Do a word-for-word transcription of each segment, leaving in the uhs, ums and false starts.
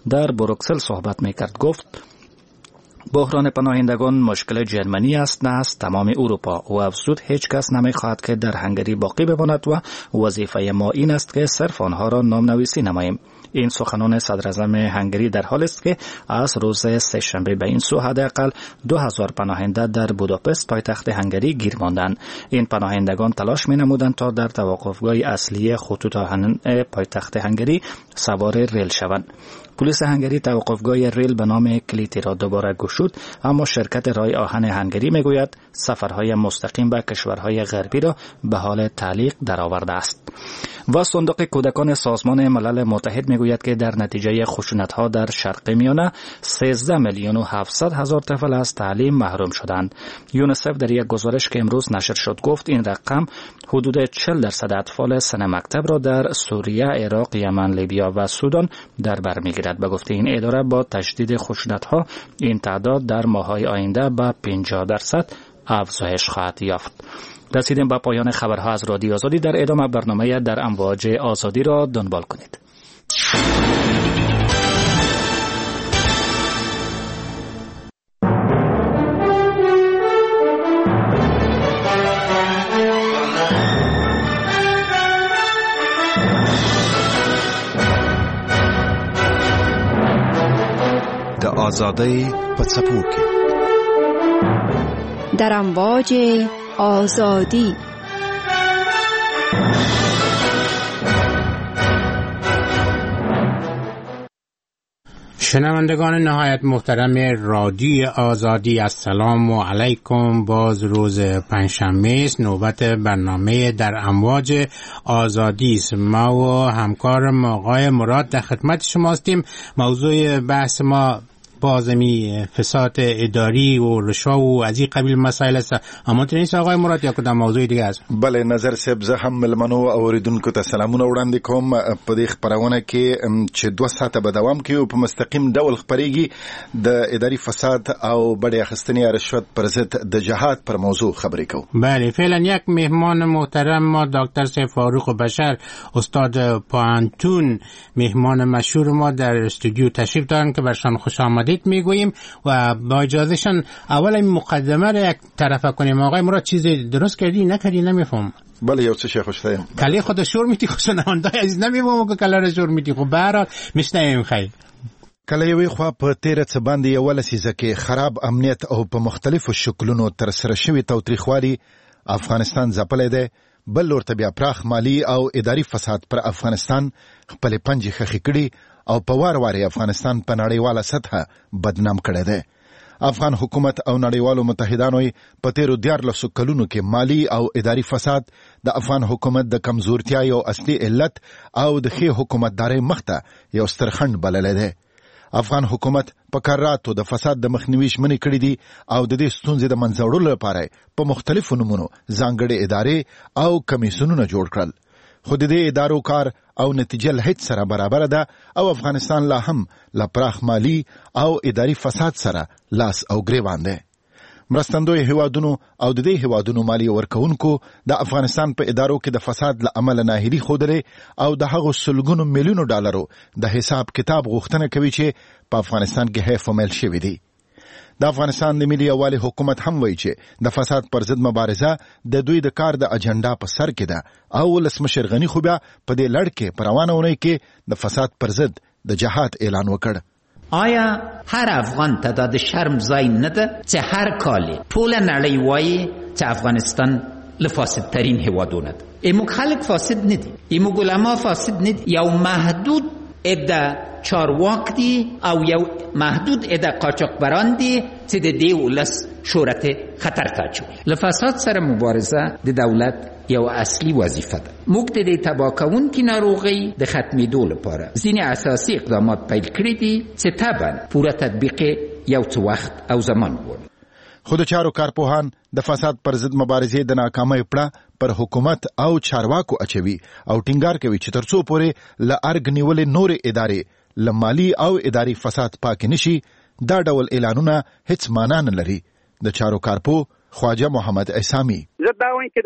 در بروکسل صحبت میکرد. گفت بحران پناهندگان مشکل جرمنی است، نه از تمام اروپا. و افزود هیچ کس نمیخواهد که در هنگری باقی بماند و وظیفه ما این است که صرف آنها را نامنویسی نماییم. این سخنان صدر اعظم هنگری در حالی است که از روز سه شنبه به این سو حداقل دو هزار پناهنده در بوداپست پایتخت هنگری گیر ماندند. این پناهندگان تلاش می نمودند تا در توقفگاه اصلی خطوط آهن پایتخت هنگری سوار ریل شوند. پلیس هنگری توقفگاه ریل به نام کلیتی را دوباره گشود، اما شرکت رای آهن هنگری میگوید سفرهای مستقیم به کشورهای غربی را به حال تعلیق درآورده است. و صندوق کودکان سازمان ملل متحد میگوید که در نتیجه خشونت‌ها در شرق میانه سیزده میلیون و هفتصد هزار طفل از تعلیم محروم شدند. یونیسف در یک گزارش که امروز نشر شد گفت این رقم حدود چهل درصد اطفال سن مکتب را در سوریه، عراق، یمن، لیبیا و سودان در بر میگیرد. به گفته این اداره با تشدید خشونت‌ها این تعداد در ماه‌های آینده به پنجاه درصد افزایش خواهد یافت. رسیدیم به پایان خبرها از رادیو آزادی. در ادامه برنامه در امواج آزادی را دنبال کنید. د آزادی په څپو کې در امواج آزادی. شنوندگان نهایت محترم رادیو آزادی، السلام علیکم. باز روز پنجشنبه است، نوبت برنامه در امواج آزادی است. ما و همکارم آقای مراد در خدمت شما هستیم. موضوع بحث ما بازمی فساد اداری و رشوه و از این قبیل مسائل است. اما تنیس آقای مراد یا کدام موضوع دیگه است؟ بله، نظر صاحب زه هم ملمنو او اوریدونکو ته سلامونه وړاندې کوم. په دې خبرونه کې چې دوه ساعته به دوام کوي او په مستقیم ډول خبرېږي د اداري فساد او بډې اخیستنې یا رشوت پر ضد د جهاد پر موضوع خبرې کوو. بله، فعلا یک مهمان محترم ما دکتر سیف فاروق بشر، استاد پوهنتون، مهمان مشهور ما در استودیو تشریف دارن که برشان خوش آمدید میگوییم و با اجازهشان اول این مقدمه را یک طرفه کنیم. آقای مراد چیزی درست کردی نکردی نمیفهم؟ بله، یو څه شی خوشته کلی خود شور میتی خوشنوندای عزیز نمیفهم که کلا را شور میتی. خب به هر حال میشنویم. خیر، کله یوې خوا په تیره څه باندې یوه لسیزه کې خراب امنیت او په مختلفو شکلونو ترسره شوي تاوتریخوالي افغانستان ځپلی دی، بل ورته بیا پراخ مالی او اداري فساد پر افغانستان خپلې پنجې خښې کړي او په وار وار افغانستان په نړیواله سطحه بدنام کړی دی. افغان حکومت او نړیوالو متحدانو په تیرو دیارلسو کلونو کې مالی او اداري فساد د افغان حکومت د کمزورتیا یو اصلي علت او د ښې حکومتدارۍ مخته یو ستر خنډ بللی دی. افغان حکومت په کاراتو د فساد د مخنیوي ژمنې کړې دي او د دې ستونزې د منځه وړلو لپاره په مختلفو نومونو ځانګړې ادارې او کمیسیونونه جوړ کړل. خو د دې ادارو کار او نتیجه له هیڅ سره برابر ده او افغانستان لا هم له پراخ مالی او اداري فساد سره لاس او ګریوان دی. مرستندوی هیوادونو او د دې هیوادونو مالی ورکوونکو د افغانستان په ادارو کې د فساد له امله ناهیلي ښودلې او د هغو سلګونو میلیونو ډالرو د حساب کتاب غوښتنه کوي چې په افغانستان کې هیف و میل شوي دي. د افغانستان د ملي یووالي حکومت هم وایي چې د فساد پر ضد مبارزه د دوی د کار د اجنډا په سر کې ده او ولسمشر غني خو بیا په دې لړ کې په روانه اونۍ کې د فساد پر ضد د جهاد اعلان وکړ. آیا هر افغان ته د شرم ځای نه ده چې هر کال ټوله نړۍ وایي چې افغانستان له فاسدترین هیوادونه ده؟ ایموږ خلک فاسد نه دي، ایموږ علما فاسد نه دي، یو محدود عده چارواک دي او یو محدود عده قاچاقبران دي چې د دې ولس شهرت خطر ته اچوي. له فساد سره مبارزه د دولت یو اصلي وظیفه ده. موږ د دې تباه کوونکې ناروغۍ د ختمېدو لپاره ځینې اساسي اقدامات پیل کړي دي چې طبعا پوره تطبیق یو څه وخت او زمان غواړي. خو د چارو کارپوهان د فساد پر ضد مبارزې د ناکامۍ پړه پر حکومت او چارواکو اچوي او ټینګار کوي چې تر څو پورې له ارګ نیولې نورې ادارې له مالی او اداري فساد پاک نشي دا ډول اعلانونه هیڅ معنا نه لري. د چارو کارپو خواجه محمد اسامي زه دا وایم چې د لوړ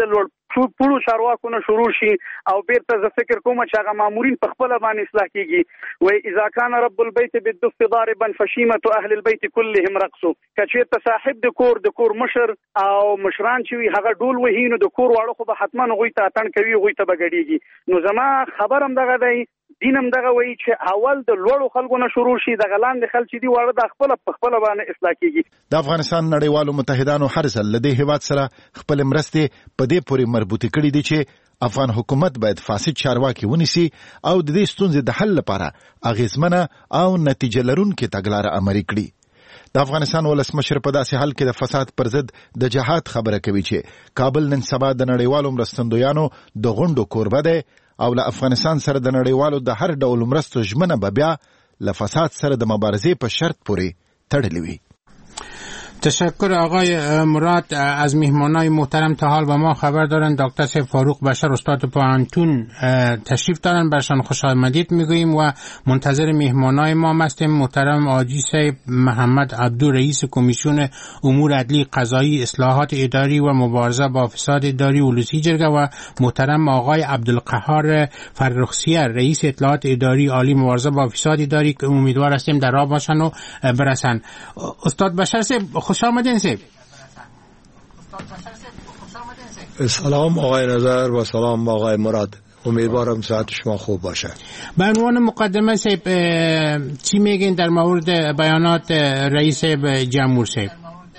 پړو چارواکو نه شروع شي او بیرته ز فکر کوم چې هغه مامورین په خپل باندې اصلاح کیږي. وای اذا كان رب البيت بالدف ضاربا فشيمه اهل البيت كلهم رقصوا. کچې ته صاحب د کور د کور مشر او مشران چې هغه ډول وهینو د کور واړو خو به حتما غوي ته اتن کوي غوي ته بغړيږي. نو زما خبرم دغه دی دینم دغه وایي چې اول د لوړو خلکو نه شروع شي د غلان د خلک دی واړه د خپل په خپل باندې اصلاح کیږي. د افغانستان نړیوالو متحدانو هر ځل له دې هیواد سره خپل مرستې په دې پورې مربوطه کړې دي چې افغان حکومت باید فاسد چارواکي ونیسي او د دې ستونزې د حل لپاره اغیزمنه او نتیجه لرونکې تګلاره عملي کړي. د افغانستان ولسمشر په داسې حال کې د فساد پر ضد د جهاد خبره کوي چې کابل نن سبا د نړیوالو مرستندویانو د غونډو کوربه دی او له افغانستان سره د نړیوالو د هر ډول مرستو ژمنه به بیا له فساد سره د مبارزې په شرط پورې تړلې وي. تشکر آقای مراد از مهمانای محترم. تا حال با ما خبر دارن دکتر سیف فاروق بشر استاد پوهنتون تشریف دارن، برشان خوش آمدید میگوییم و منتظر مهمانای ما هستیم. محترم آجی سیف محمد عبدو رئیس کمیسیون امور عدلی قضایی اصلاحات اداری و مبارزه با فساد اداری ولوسی جرگه و محترم آقای عبدالقهار فرخزیه رئیس اطلاعات اداری عالی مبارزه با فساد اداری که امیدوار هستیم در راه باشن و برسن. استاد بشر سیف خوش آمدین سیب. سلام آقای نظر و سلام آقای مراد. امیدوارم صحت شما خوب باشه. به عنوان مقدمه سیب چی میگین در مورد بیانات رئیس جمهور سیب؟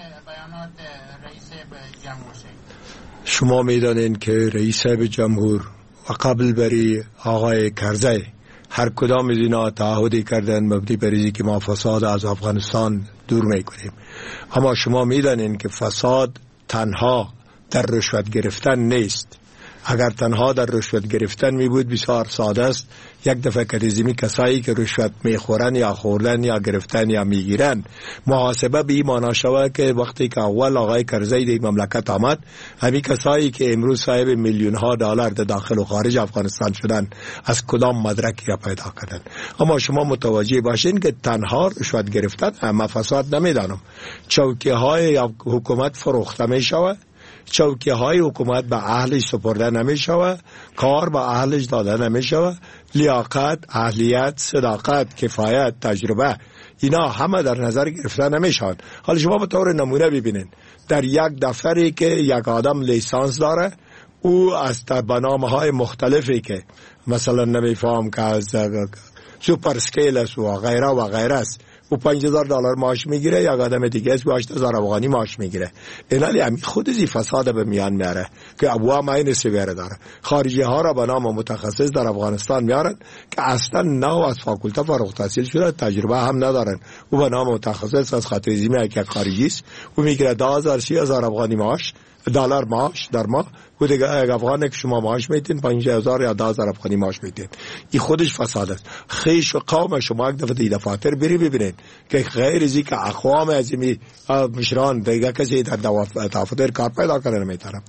شما میدانین که رئیس جمهور و قبل بری آقای کرزی هر کدام از اینا تعهدی کردن مبنی بر اینکه ما فساد از افغانستان دور میکنیم. اما شما میدانین که فساد تنها در رشوت گرفتن نیست. اگر تنها در رشوت گرفتن می بود بسیار ساده است. یک دفعه کریزمی کسایی که رشوت میخورن یا خوردن یا گرفتن یا میگیرن محاسبه به این معنا شود که وقتی که اول آقای کرزی در مملکت آمد همین کسایی که امروز صاحب میلیون ها دلار در داخل و خارج افغانستان شدن از کدام مدرکی را پیدا کردن. اما شما متوجه باشین که تنها رشوت گرفتن اما فساد نمیدانم. چوکی های حکومت فروخته می شود، چوکی های حکومت به اهلش سپرده نمی شود، کار به اهلش داده نمی شود، لیاقت، اهلیت، صداقت، کفایت، تجربه اینا همه در نظر گرفته نمی شود. حالا شما به طور نمونه ببینید در یک دفتری که یک آدم لیسانس داره او از برنامه های مختلفی که مثلا نمیفهم که از سوپر سکیل است و غیره و غیره است و پنج هزار دلار معاش میگیره، یا آدم دیگه است و هشت هزار افغانی معاش میگیره. اینالی همین خود زی فساد به میان میاره که ابوا ماین سیوره داره. خارجی ها را به نام متخصص در افغانستان میارن که اصلا نه از فاکولته فارغ التحصیل شده، تجربه هم ندارن. او به نام متخصص از خاطر زمینه که خارجی است و میگیره دو هزار سی هزار افغانی معاش دلار معاش در ماه و دیگه افغانی که شما معاش میتین پنج هزار یا ده هزار افغانی معاش میتین. این خودش فساد است. خیش و قوم شما یک دفعه دی دفاتر بری ببینید که غیر از اینکه اقوام عظیمی مشران دیگه کسی در دفاتر کار پیدا کنه نمیتونه.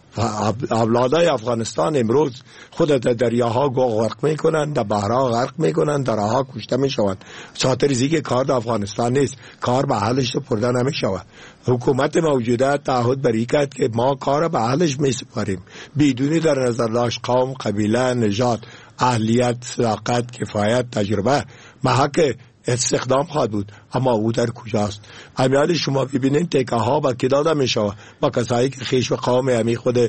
اولادای افغانستان امروز خود در دریاها غرق میکنن، در بحرها غرق میکنن، در راهها کشته میشوند. خاطر اینکه کار در افغانستان نیست، کار به اهلش سپرده نمیشود. حکومت موجوده تعهد بر این کرد که ما کار به اهلش میسپاریم بدون در نظر داشت قوم، قبیله، نژاد، اهلیت، صداقت، کفایت، تجربه. محک استخدام خواهد بود، اما او در کجاست؟ امیال شما ببینید تکه ها با کی داده می شود؟ با کسایی که خیش و قوم امی خود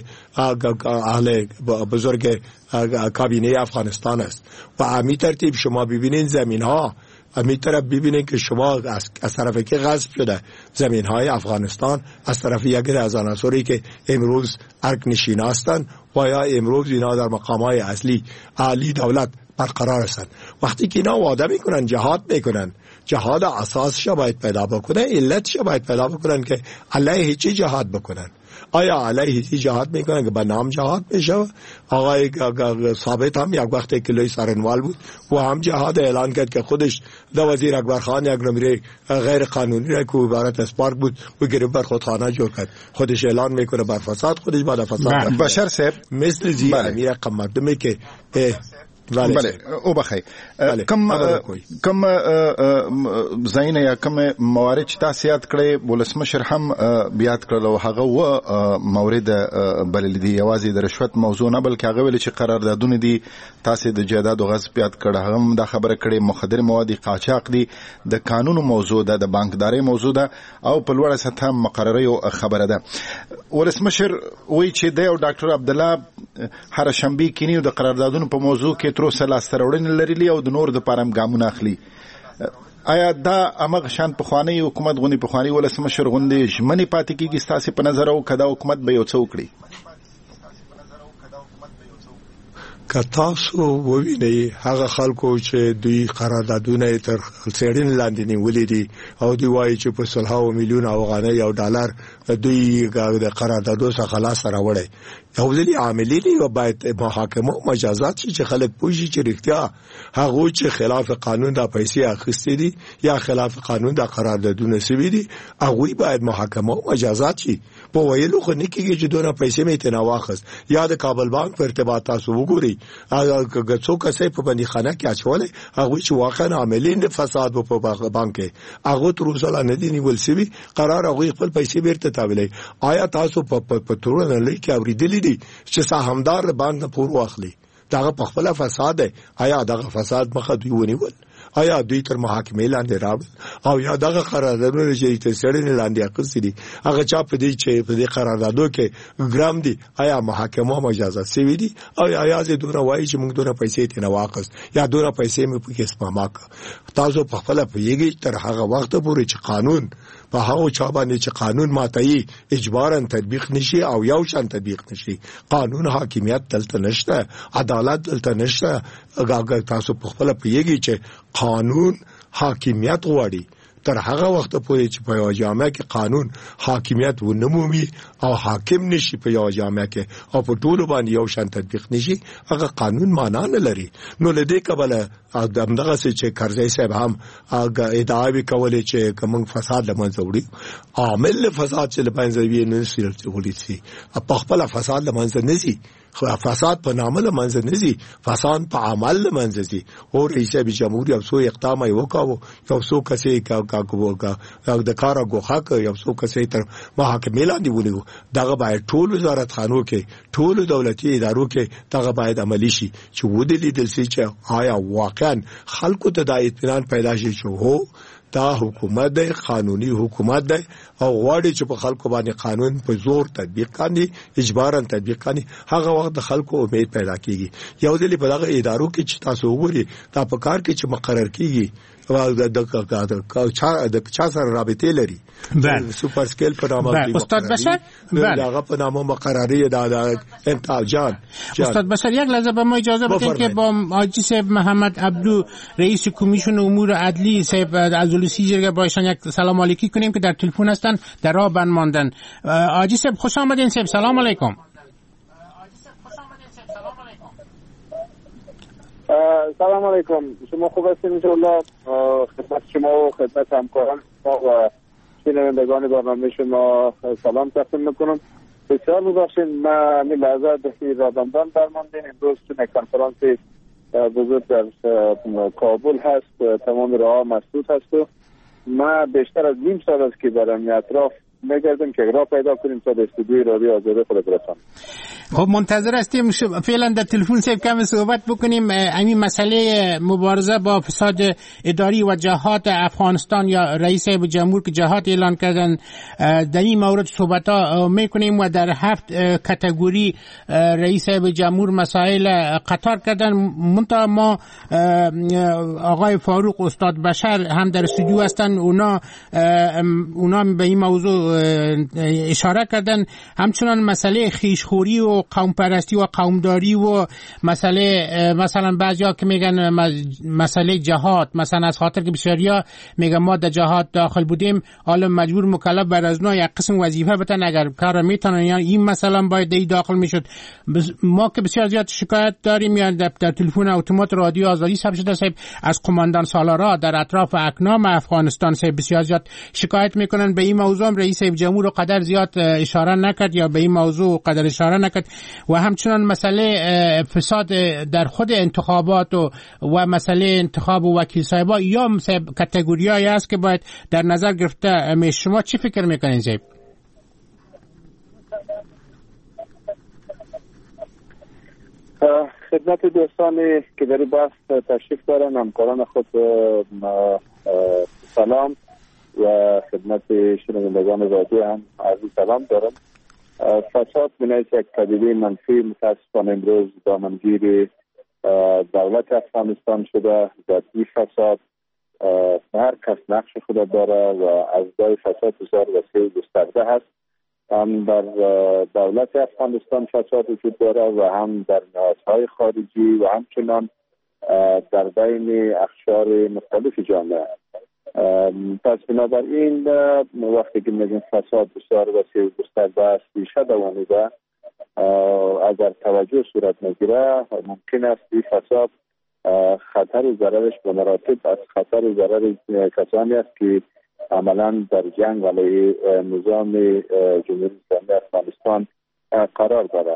اهل بزرگ کابینه افغانستان است. و امی ترتیب شما ببینید زمین ها، امی طرف ببینید که شما از, از طرف که غصب شده زمین های افغانستان، از طرف یکی از عناصری که امروز ارک نشین هستند و یا امروز اینا در مقام های اصلی عالی دولت برقرار هستند. وقتی که اینا وعده میکنن جهاد میکنن، جهاد اساسش باید پیدا بکنن، علتش باید پیدا بکنن که علیه چی جهاد بکنن. آیا علیه چی جهاد میکنن که به نام جهاد میشه؟ آقای ثابت هم یک وقتی که لوی سارنوال بود و هم جهاد اعلان کرد که خودش دو وزیر اکبر خان یک نمره غیر قانونی را که عبارت از پارک بود و گرفت بر خودخانه جور کرد. خودش اعلان میکنه بر فساد، خودش بعد فساد. بشر صاحب مثل زیر امیر مقدمه که بله او بخی کم کم زاینه یا کم موارد چې تاسو یاد کړئ ولسمشر هم بیات کړل او هغه و مورد بلل دي یوازې د رشوت موضوع نه بلکې هغه ویل چې قراردادونه دي تاسو د جایداد او غصب یاد کړه هم دا خبره کړې مخدر مواد قاچاق دي د قانون موضوع ده د بانکداري موضوع ده او په لوړه سطح مقرره یو خبره ده ولسمشر وی چې د ډاکټر عبد الله هر شنبه کینی د قراردادونو په موضوع کې تر اوسه لاس ترورن لري او د نور د پارم ګامونه اخلي آیا دا امغه شان په خواني حکومت غونی په خواني ولسمشر غوندي ژمنې پاتې کیږي ستاسو په نظر او کدا حکومت به یو څه وکړي که تاسو ووینئ هغه خلکو چې دوی قراردادونه تر څېړنې لاندې نیولې دي او دوی وایي چې په سلهاو میلیون افغانۍ او ډالر دوی د قراردادو څخه خلاص راوړي یو ځلې عاملین یو باید محاکمه مجازات شي چې خلک پوښي چې رښتیا هغه چې خلاف قانون د پیسې اخیستې دي یا خلاف قانون د قراردادونه سوي دي هغه باید محاکمه مجازات شي په ویلو خو نه کېږي چې دونه پیسې مې تنه واخست یا د کابل بانک په ارتباط تاسو وګورئ هغه څوک چې په باندې خانه کې اچولې هغه چې واقعا عاملین د فساد په بانک هغه تر اوسه نه دي نیول سوي قرار هغه خپل پیسې بیرته تاویلې آیا تاسو په پټرونه لیکي اوریدلې دي چې سهامدار بانک نه پور واخلي دا په خپل فساد دی آیا دا فساد مخه دی ونیول آیا دوی تر محاکمه لاندې راوړل او یا دغه قراردادونه چې تر څېړنې لاندې اخیستي دي هغه چا په دې چې په دې قراردادو کې ګرام دي آیا محاکمه مجازات سوي دي او یا زه دونه وایي چې موږ دونه پیسې تنه واخست یا دونه پیسې مې په کې سپما کړ تاسو په خپل پیږي تر هغه وخت پورې چې قانون په هغه چا باندې چې قانون ماتایي اجباراً تطبیق نشي او یو شان تطبیق نشي قانون حاکمیت دلته نشته عدالت دلته نشته اگر تاسو په خپل پیږي چې قانون حاکمیت غواړي تر هغه وخت پورې چې په یو جامعه کې قانون حاکمیت ونمومي او حاکم نشي په یو جامعه کې او په ټولو باندې یو شان تطبیق نشي هغه قانون معنا نه لري نو لدې کبله دغه چې کرزی صاحب هم ادعاوی کولې چې کوم فساد لمنځه وړي عامل فساد چې لمنځه وړي نه سي وړي سي په خپل فساد لمنځه نه سي فساد په نامه لمنځه نه سي فساد په عمل لمنځه سي او رئیس جمهور یو څو اقدام یې وکاو یو څو کسې کا د کار غوخه ک یو څو کسې تر محاکمه لاندې ونیو دغه باید ټول وزارت خانو کې ټول دولتي ادارو کې دغه باید عملی شي چې ودی دل سي چې آیا واقعا خلکو ته د اطمینان پیدا شي چې هو دا حکومت دی قانوني حکومت دی او غواړي چې په خلکو باندې قانون په زور تطبیق کړي اجباراً تطبیق کړي هغه وخت د خلکو امید پیدا کیږي یو ځلې په دغه ادارو کې چې تاسو وګورئ دا په کار کې چې مقرر کیږي او د د د چا سره رابطه لري بله سوپر سکیل په نامه بله استاد بشر بله هغه په نامه مقرری د انتاج جان استاد بشر یک لحظه به ما اجازه بدید که با حاجی صاحب محمد عبدو رئیس کمیسیون امور عدلی صاحب عزولسی جرگه بایشان یک سلام علیکی کنیم که در تلفن هستن در راه بند ماندن حاجی صاحب خوش آمدین صاحب سلام علیکم سلام علیکم شما خوب هستید انشاءالله خدمت شما و خدمت همکاران شما و شنوندگان برنامه شما سلام تقدیم میکنم بسیار ببخشید من همین لحظه در رابندان درماندیم امروز چون کنفرانس بزرگ در کابل هست تمام راه مسدود هست و ما بیشتر از نیم سال است که در همین اطراف میگردیم که راه پیدا کنیم تا به استودیوی رادیو آزاده خود برسانیم. خب منتظر هستیم فعلا در تلفن صاحب کم صحبت بکنیم همین مسئله مبارزه با فساد اداری و جهات افغانستان یا رئیس جمهور که جهات اعلان کردن در این مورد صحبت ها میکنیم و در هفت کاتگوری رئیس جمهور مسائل قطار کردن منتها ما آقای فاروق استاد بشر هم در استودیو هستن اونا اونا به این موضوع اشاره کردن همچنان مسئله خیشخوری و قوم پرستی و قومداری و مسئله مثلا بعضیا که میگن مسئله جهاد مثلا از خاطر که بسیاریا میگن ما در جهاد داخل بودیم حالا مجبور مکلف بر از نوع یک قسم وظیفه بتن اگر کار میتونن یعنی این مثلا باید دی داخل میشد ما که بسیار زیاد شکایت داریم یا در, در تلفن اتومات رادیو آزادی ثبت شده صاحب از قماندان سالارا در اطراف اکنام افغانستان صاحب بسیار زیاد شکایت میکنن به این موضوع رئیس جمهور قدر زیاد اشاره نکرد یا به این موضوع قدر اشاره نکرد و همچنان مسئله فساد در خود انتخابات و, و مسئله انتخاب و وکیل صاحبا یا کاتگوریایی است که باید در نظر گرفته می. شما چی فکر میکنین زیب؟ خدمت دوستانی که در بحث تشریف دارن، همکاران خود سلام و خدمت شنوندگان رادیو هم عرض سلام دارم. فساد بنایت یک پدیده منفی متاسفانه امروز دامنگیر دولت افغانستان شده. در این فساد هر کس نقش خود داره و ازدای فساد بسیار وسیع گسترده هست. هم در دولت افغانستان فساد وجود داره و هم در نهادهای خارجی و همچنان در بین اقشار مختلف جامعه. پس بنابراین وقتی که میگیم فساد بسیار وسیع و گسترده است، ریشه دوانیده، اگر توجه صورت نگیره ممکن است این فساد خطر و ضررش به مراتب از خطر و ضرر کسانی است که عملا در جنگ علیه نظام جمهوری اسلامی افغانستان قرار داره.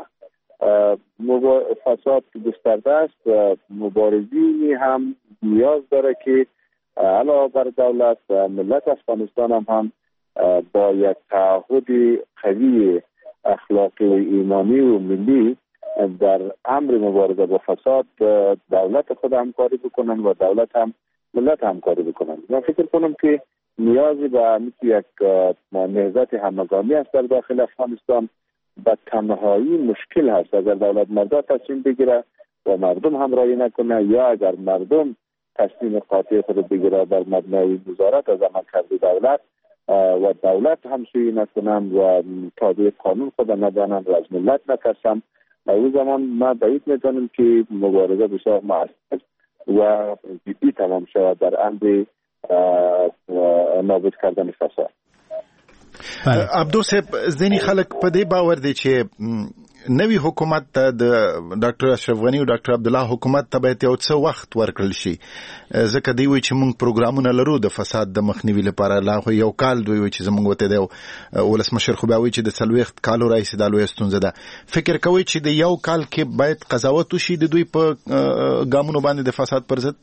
فساد گسترده است و مبارزینی هم نیاز داره که علاوه بر دولت و ملت افغانستان هم, هم با یک تعهد قوی اخلاقی و ایمانی و ملی در امر مبارزه با فساد دولت خود همکاری بکنن و دولت هم ملت همکاری بکنن. من فکر کنم که نیازی به یک نهضت همگانی است در داخل افغانستان. به تنهایی مشکل هست اگر دولت مردا تصمیم بگیره و مردم همراهی نکنه، یا اگر مردم تصمیم قاطع خود بگیره در مبنای نظارت از عملکرد دولت و دولت همسویی نکنن و تابع قانون خود ندانند و از ملت نترسن، او زمان ما بعید می‌دانیم که مبارزه بسیار مؤثر و جدی تمام شود در امر نابود کردن فساد. عبدو صاحب، ځینې خلک په دې باور دي چې نوی حکومت ته د ډاکټر اشرف غنی او ډاکټر عبد الله حکومت ته باید یو څه وخت ورکړل شي، ځکه دوی وایي چې موږ پروګرامونه لرو د فساد د مخنیوي لپاره. لا خو یو کال دوی وایي چې زموږ وته دی ولسمشر خو بیا وایي چې د څلوېښت کالو راهیسې دا لویه ستونزه ده. فکر کوئ چې د یو کال کې باید قضاوت وشي د دوی په ګامونو باندې د فساد پر ضد؟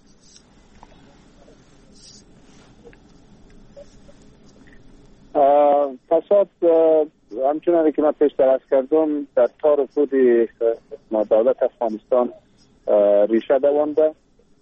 فساد همچنان که من پیش درست کردم در تار و پود دولت افغانستان ریشه دوانده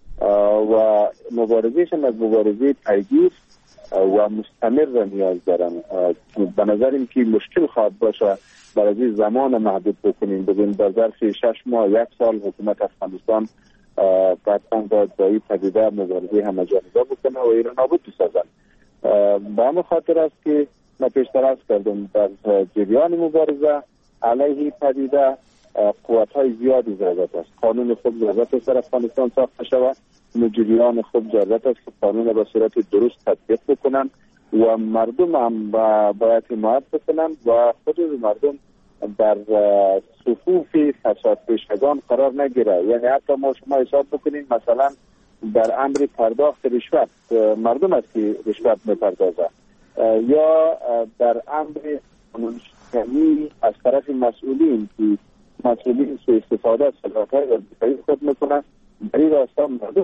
و مبارزهشان از مبارزه پیگیر و مستمر را نیاز دارن. به نظرم که مشکل خواهد باشه برای زمان محدود بکنیم، ببین در ظرف شش ماه یک سال حکومت افغانستان قطعا باید با این پدیده مبارزه همه جانبه بکنه و ایران نابود بسازن. به همه خاطر است که من پیشتر عرض کردم در جریان مبارزه علیه پدیده قوت‌های زیادی ضرورت است. قانون خوب ضرورت است در افغانستان ساخته شود، مجریان خوب ضرورت است که قانون به صورت درست تطبیق بکنند و مردم هم باید حمایت بکنند و خود مردم در صفوف فساد پیشگان قرار نگیره. یعنی حتی ما شما حساب بکنید مثلا در امر پرداخت رشوت مردم است که رشوت میپردازه، یا در امر قانون‌شکنی از طرف مسئولین که مسئولین سوء استفاده از صلاحیت‌های وظیفه‌ای خود میکنند، در این راستا مردم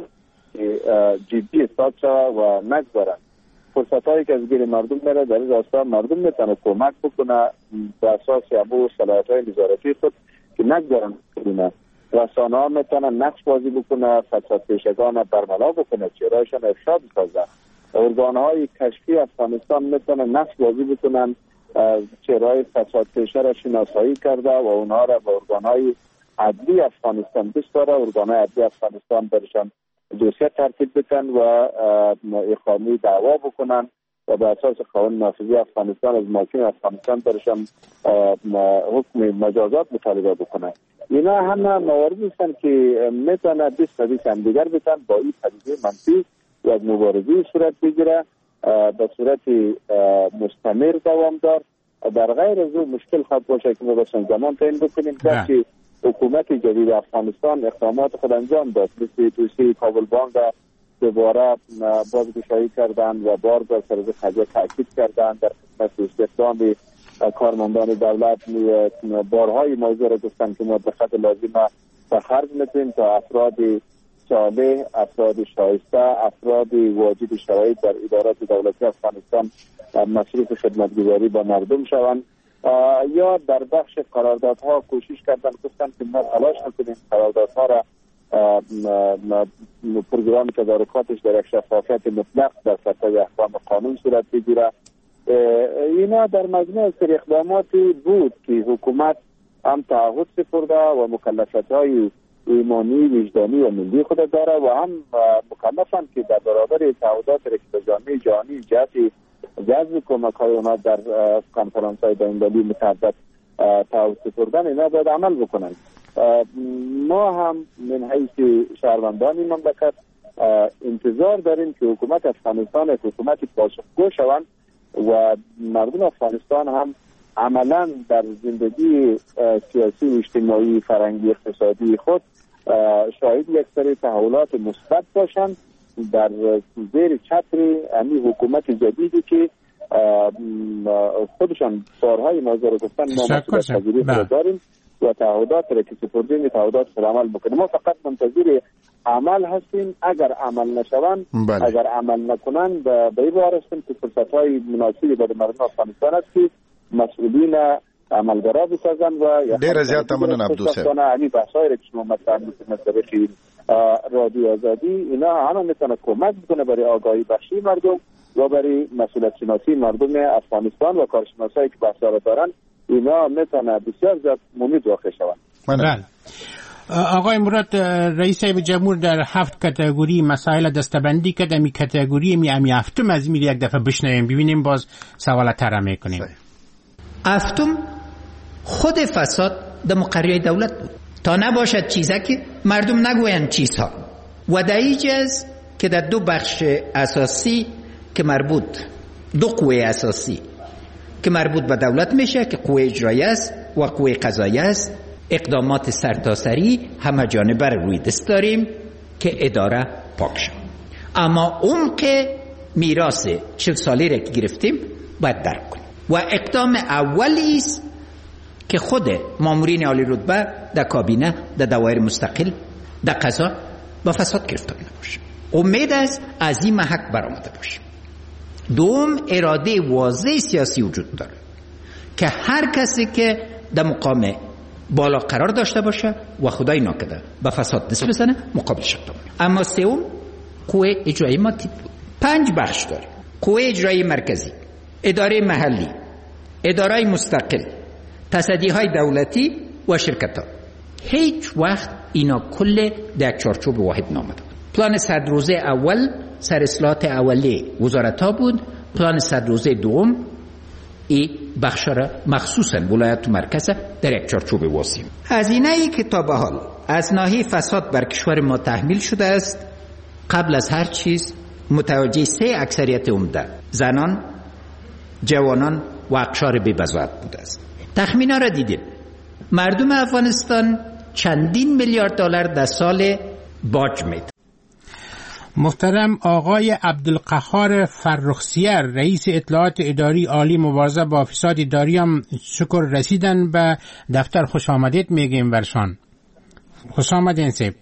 جدی حساب شود و نگذارند فرصت‌هایی که از گیر مردم میره. در این راستا مردم میتونه کمک بکنه به اساس ابو صلاحیت‌های نظارتی خود که نگذارند کنه. رسانه‌ها میتونن نقش بازی بکنه، فساد پیشگان برملا بکنه، چهرهایشان افشا بسازه. ارگان‌های کشفی افغانستان میتونن نقش بازی بکنن، چهره‌های فساد پیشه را شناسایی کرده و اونها را به ارگان‌های عدلی افغانستان بسپاره. ارگان‌های عدلی افغانستان برشان دوسیه ترتیب بدن و اقامه دعوا بکنن و به اساس قانون نافذی افغانستان از ماکین افغانستان برشان حکم مجازات مطالبه بکنن. اینا همه مواردی هستند که میتونه دست به دست همدیگر بدن با این پدیده منفی و از مبارزه صورت بگیره به صورت مستمر دوامدار. در غیر از اون مشکل خواهد باشه که ما بسن زمان تعیین بکنیم که حکومت جدید افغانستان اقدامات خود انجام داد، مثل توسعه کابل بانک دوباره بازگشایی کردن و بار بر سر قضیه تاکید کردن در خدمت استخدام کارمندان دولت بارهای موضوع را گفتن که ما دقت لازم به خرج میتیم تا افراد صالح، افراد شایسته، افراد واجد شرایط در ادارات دولتی افغانستان مصروف خدمتگزاری با مردم شوند. یا در بخش قراردادها کوشش کردن گفتن که ما تلاش میکنیم قراردادها را پروگرام تدارکاتش در یک شفافیت مطلق در سطح احکام قانون صورت بگیره. اینا در مجموع سری اقداماتی بود که حکومت هم تعهد سپرده و مکلفیت‌های ایمانی، وجدانی و ملی خود داره و هم مکلفن که در برابر تعهدات به جامعه جهانی جهت جذب کمک‌های اونا در کنفرانس‌های بین‌المللی متعدد تعهد سپردن اینا باید عمل بکنن. ما هم من حیث شهروندان این مملکت انتظار داریم که حکومت افغانستان یک حکومت پاسخگو شوند و مردم افغانستان هم عملا در زندگی سیاسی و اجتماعی، فرهنگی، اقتصادی خود شاهد یک سری تحولات مثبت باشند در زیر چتر همین حکومت جدیدی که خودشان بارهای ناظر گفتن ما مسئولیت پذیری خود داریم و تعهدات را که سپردیم تعهدات را عمل بکنیم. ما فقط منتظر عمل هستیم. اگر عمل نشوند، اگر عمل نکنند به این بار هستیم که فرصت‌های مناسبی برای مردم افغانستان است که مسئولین عملگرا بسازن و ډیر زیات مننه عبدالصمد. همین بحث‌های را که شما مطرح می‌کنید رادیو آزادی اینا هم میتونه کمک بکنه برای آگاهی بخشی مردم و برای مسئولیت شناسی مردم افغانستان و کارشناسایی که بحثا را دارن. اینا میتونه بسیار زیاد مفید واقع شوند. بله. آقای مراد رئیس جمهور در هفت کاتگوری مسائل دستبندی کرد. می کاتگوری می امی هفتم از می یک دفعه بشنویم ببینیم باز سوال تر میکنیم. هفتم خود فساد در مقرری دولت بود تا نباشد چیزی که مردم نگویند چیزها و در ایجاز که در دو بخش اساسی که مربوط دو قوه اساسی که مربوط به دولت میشه که قوه اجرایی است و قوه قضایی است اقدامات سرتاسری همه جانبه روی دست داریم که اداره پاک شد. اما اون که میراث چل ساله را که گرفتیم باید درک کنیم و اقدام اولی است که خود مامورین عالی رتبه در کابینه در دوایر مستقل در قضا با فساد گرفتار نباشه. امید است از این محک برآمده باشه. دوم اراده واضح سیاسی وجود داره که هر کسی که در مقام بالا قرار داشته باشه و خدای ناکرده به فساد دست بزنه مقابلش اقدام کنه. اما سوم قوه اجرایی ماتی بود. پنج بخش داره: قوه اجرایی مرکزی، اداره محلی، اداره مستقل، تصدیهای دولتی و شرکت ها. هیچ وقت اینا کل در چارچوب واحد نامده. پلان صد روزه اول سر اصلاحات اولیه وزارت ها بود. پلان صد روزه دوم ای بخش را مخصوصا ولایت و مرکز در یک چارچوب واسع. هزینه ای که تا به حال از ناحیه فساد بر کشور ما تحمیل شده است قبل از هر چیز متوجه سه اکثریت عمده زنان، جوانان و اقشار بی بضاعت بوده است. تخمینا را دیدیم. مردم افغانستان چندین میلیارد دلار در سال باج میده. محترم آقای عبدالقهار فرخسیر رئیس اطلاعات اداری عالی مبارزه با فساد اداری هم شکر رسیدن به دفتر. خوش آمدید میگیم برشان. خوش آمدین سیب.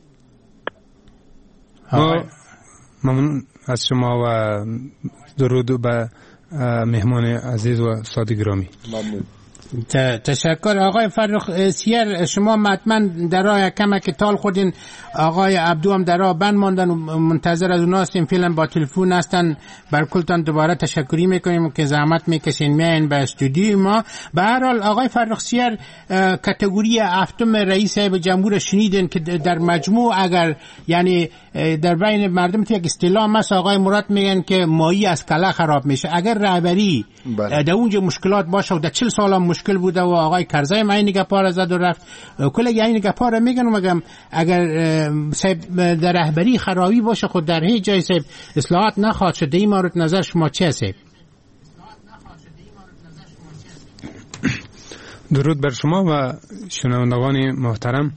ممنون از شما و درود به مهمان عزیز و صادق گرامی. ممنون. تشکر آقای فرخ سیر. شما حتما درا کمک تال خودین. آقای عبدو هم درا بند ماندن و منتظر از اوناست. این فیلم با تلفن هستن. بر کلتان دوباره تشکری میکنیم که زحمت میکشین میاین به استودیوی ما. به هر حال آقای فرخ سیر کاتگوری هفتم رئیس جمهور شنیدین که در مجموع اگر یعنی در بین مردم یک اصطلاح است آقای مراد میگن که ماهی از کله خراب میشه. اگر رهبری در اونجا مشکلات باشه و در چهل سال مشکل بوده و آقای کرزی معنی گپار زد و رفت کل یعنی گپار میگن و مگم اگر در رهبری خرابی باشه خود در هیچ جای سب اصلاحات نخواهد شد. این مورد نظر شما چه است؟ درود بر شما و شنوندگان محترم.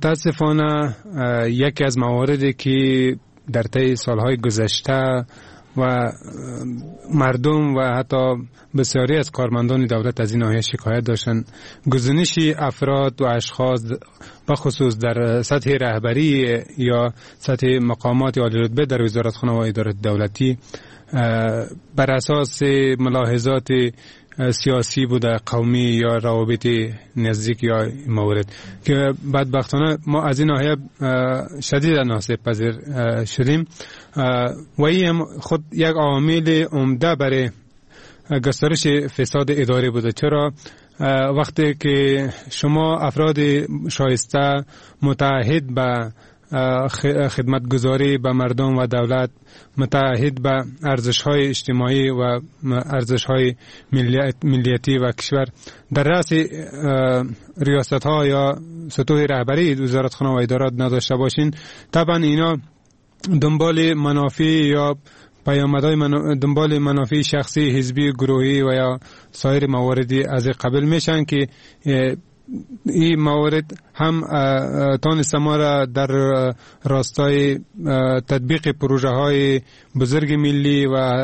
متاسفانه یکی از مواردی که در طی سالهای گذشته و مردم و حتی بسیاری از کارمندان دولت از این ناحیه شکایت داشتن. گزینش افراد و اشخاص بخصوص در سطح رهبری یا سطح مقامات عالی رتبه در وزارتخانه و ادارات دولتی بر اساس ملاحظات سیاسی بوده، قومی یا روابط نزدیک یا مورد که بدبختانه ما از این ناحیه شدید ناسب پذیر شدیم و این خود یک عامل عمده برای گسترش فساد اداری بوده. چرا وقتی که شما افراد شایسته متعهد به خدمتگزاری به مردم و دولت، متعهد به ارزش‌های اجتماعی و ارزش‌های ملیتی و کشور در رأس ریاست‌ها یا سطوح رهبری وزارتخانه و ادارات نداشته باشین، طبعا اینا دنبال منافع یا پیامدهای منو... دنبال منافع شخصی، حزبی، گروهی و یا سایر مواردی از قبل میشن که این موارد هم تانست ما را در راستای تطبیق پروژه های بزرگ ملی و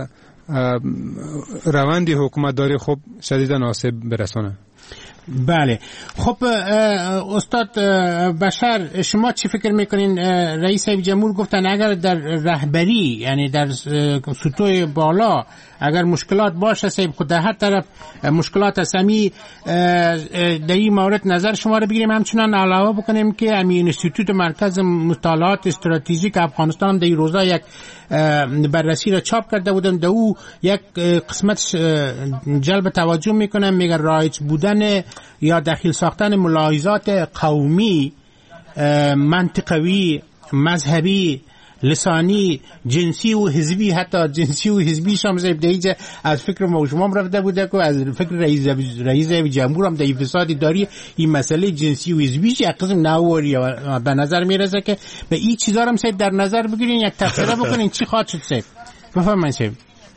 روند حکومتداری خوب شدیداً آسیب برسانه. بله، خب استاد بشر، شما چی فکر میکنین؟ رئیس جمهور گفتن اگر در رهبری یعنی در سطوح بالا اگر مشکلات باشه سیب خود در هر طرف مشکلات هستمی در این مورد نظر شما رو بگیریم. همچنان علاوه بکنیم که امی انستیتوت مرکز مطالعات استراتژیک افغانستان در این روزا یک بررسی را چاپ کرده بودن، در او یک قسمت جلب توجه میکنم، میگه رایج بودن یا دخیل ساختن ملاحظات قومی، منطقوی، مذهبی، لسانی، جنسی و حزبی، حتی جنسی و حزبی شام زیب دیجه از فکر موجمام رفته بوده که از فکر رئیس رئیس جمهور هم در فساد داری این مسئله جنسی و حزبی یک قسم نواری به نظر میرسه که به این چیزا هم سید در نظر بگیرین، یک تفسیر بکنین چی خواهد شد سید. بفرمایید سید.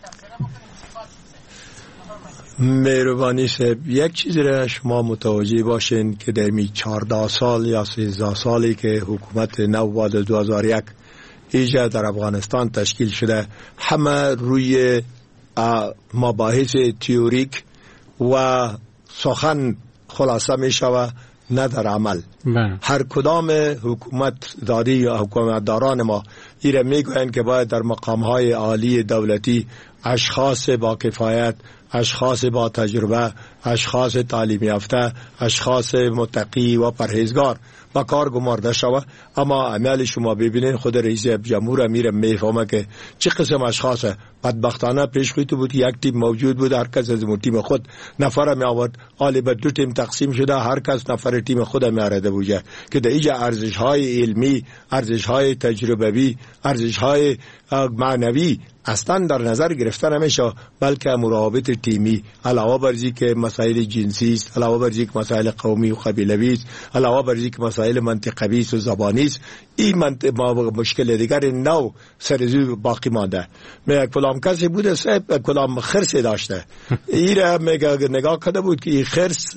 مهربانی صاحب، یک چیز را شما متوجه باشین که در می چهارده سال یا سیزده سالی که حکومت نو بعد از دو هزار و یک ایجا در افغانستان تشکیل شده، همه روی مباحث تئوریک و سخن خلاصه می شود، نه در عمل. بله. هر کدام حکومت داری یا حکومت داران ما ایره می گویند که باید در مقام های عالی دولتی اشخاص با کفایت، اشخاص با تجربه، اشخاص تعلیم یافته، اشخاص متقی و پرهیزگار با کار گمارده شود. اما عمل شما ببینید، خود رئیس جمهور امیر میفهمه که چه قسم اشخاص بدبختانه پیش خودت بود. یک تیم موجود بود، هر کس از تیم خود نفر می آورد، حالی به دو تیم تقسیم شده، هر کس نفر تیم خود می آورده بود که در اینجا ارزش های علمی، ارزش های تجربوی، ارزش های معنوی اصلا در نظر گرفته نمیشه، بلکه مراقبت تیمی، علاوه بر اینکه مسائل جنسی است، علاوه بر اینکه مسائل قومی و قبیلوی است، علاوه بر اینکه مسائل منطقوی و زبانی است، این منطقه مشکل دیگر نو سرزو باقی مانده. میگه کلام کسی بوده صاحب کلام خرس داشته، ایره میگه نگاه کرده بود که این خرس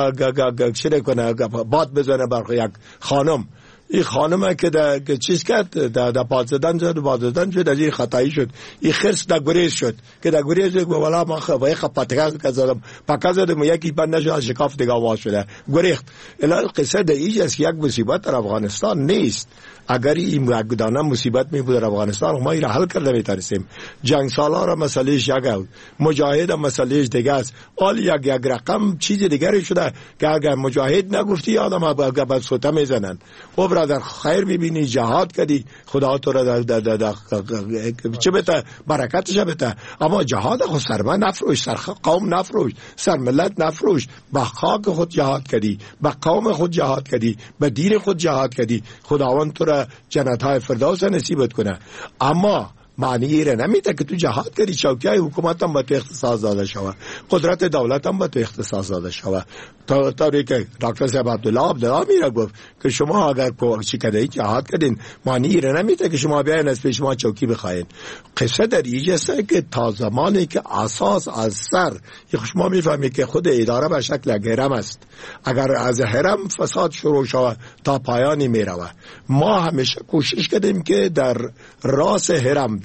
چه کنه، باد بزنه بر یک خانم. این خانمه که در چیز کرد، در پاد زدن شد، باد زدن شد، از این خطایی شد، این خرس در گریز شد که در گریز شد والا ما خواهی خپاتگاه که زدم پاکه زدم یکی بند نشد، از شکاف دیگه آواز شده گریخت. الان قصه در ایج است که یک مصیبت در افغانستان نیست. اگر این مقدانه مصیبت می بود در افغانستان ما این را حل کرده می ترسیم. جنگ سالار را مسئلهش یک است، مجاهد مسئلهش دیگه است. آل یک یک رقم چیز دیگری شده که اگر مجاهد نگفتی آدم به سوته می زنن. او برادر خیر ببینی، جهاد کردی، خدا تو را در در در چه بته برکتش بته، اما جهاد خود سر من نفروش، سر قوم نفروش، سر ملت نفروش، به خاک خود جهاد کردی، به قوم خود جهاد کردی، به دین خود جهاد کردی، خداوند تو را جنت های فردوس نصیبت کنه. اما معنی ایره نمیده که تو جهاد کردی چوکی های حکومت هم با تو اختصاص داده شوه، قدرت دولت هم با تو اختصاص داده شوه. تا طوری که دکتر صاحب عبدالله عبدالله میره گفت که شما اگر کوچی کردی جهاد کردین، معنی ایره نمیده که شما بیاین از پیش ما چوکی بخواین. قصه در اینجاست که تا زمانی که اساس از سر شما میفهمی که خود اداره به شکل هرم است، اگر از هرم فساد شروع شود تا پایانی میروه. ما همیشه کوشش کردیم که در راس هرم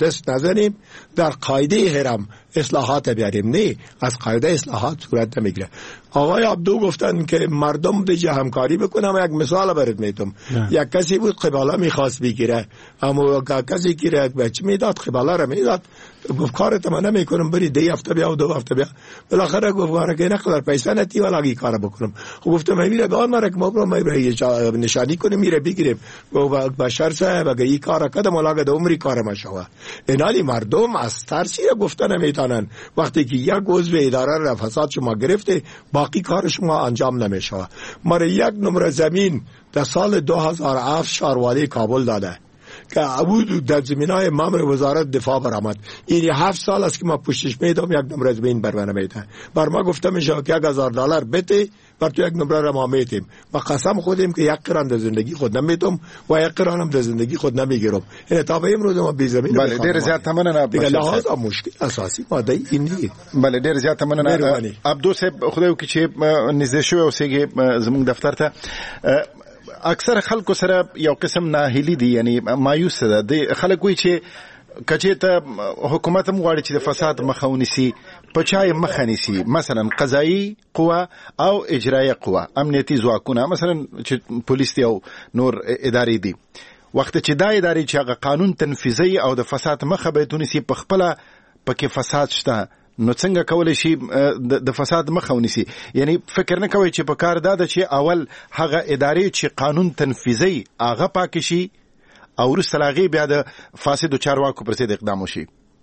دست نزنیم، در قاعده هرم اصلاحات بیاریم. نه، از قاعده اصلاحات صورت نمیگیره. آقای عبدو گفتن که مردم دیگه همکاری بکنم. یک مثال برات میتم. یک کسی بود قباله میخواست بگیره، اما کسی که بچه میداد قباله را میداد، گفت کارت من نمیکنم، بری دی هفته بیا و دو هفته بیا. بالاخره گفت وارگه نقدر پیسه نتی ولی اگه کار بکنم. خب گفتم میره گان مرک ما برو میره نشانی کنیم میره بگیریم. گفت بشر صاحب اگه این کار کردم ولی اگه عمری کار ما شوه. اینالی مردم از ترسی گفتن نمیتونن. وقتی که یک عضو اداره را فساد شما گرفته باقی کار شما انجام نمیشه. مر یک نمره زمین در سال دو هزار و هفت شهروالی کابل داده که عبود در زمینای مامور وزارت دفاع برآمد. این هفت سال است که ما پشتش میدم یک نمره زمین بر من میده. بر ما گفته میشه که یک هزار دلار بده بر تو یک نمره را ما میتیم و قسم خودیم که یک قران در زندگی خود نمیتم و یک قران هم در زندگی خود نمیگیرم. این تا به امروز ما بی زمین. بله ډیر زیات مننه. دیگه لحاظ مشکل اساسی ماده این دی. بله ډیر زیات مننه. عبدو صاحب خدای وکړي چې نږدې شو اوسېږي زموږ دفتر ته. اکثر خلکو سره یو قسم ناهیلی دي، یعنی مایوس ده. د خلک وایي چې کچې ته حکومت هم غواړي چې د فساد مخه ونیسي، په چا یې مخه نیسي؟ مثلا قضایي قوه او اجرایه قوه، امنیتي ځواکونه، مثلا چې پولیس دي او نور ادارې دي. وخت چې دا ادارې چې هغه قانون تنفیذي او د فساد مخه باید ونیسي، په خپله پکې فساد شته، نو څنګه کولی شي د فساد مخه ونیسي؟ یعنی فکر نه کوي چې په کار دا ده چې اول هغه ادارې چې قانون تنفیذي هغه پاکې شي او وروسته له هغې بیا د فاسدو چارواکو پر ضد اقدام وشي؟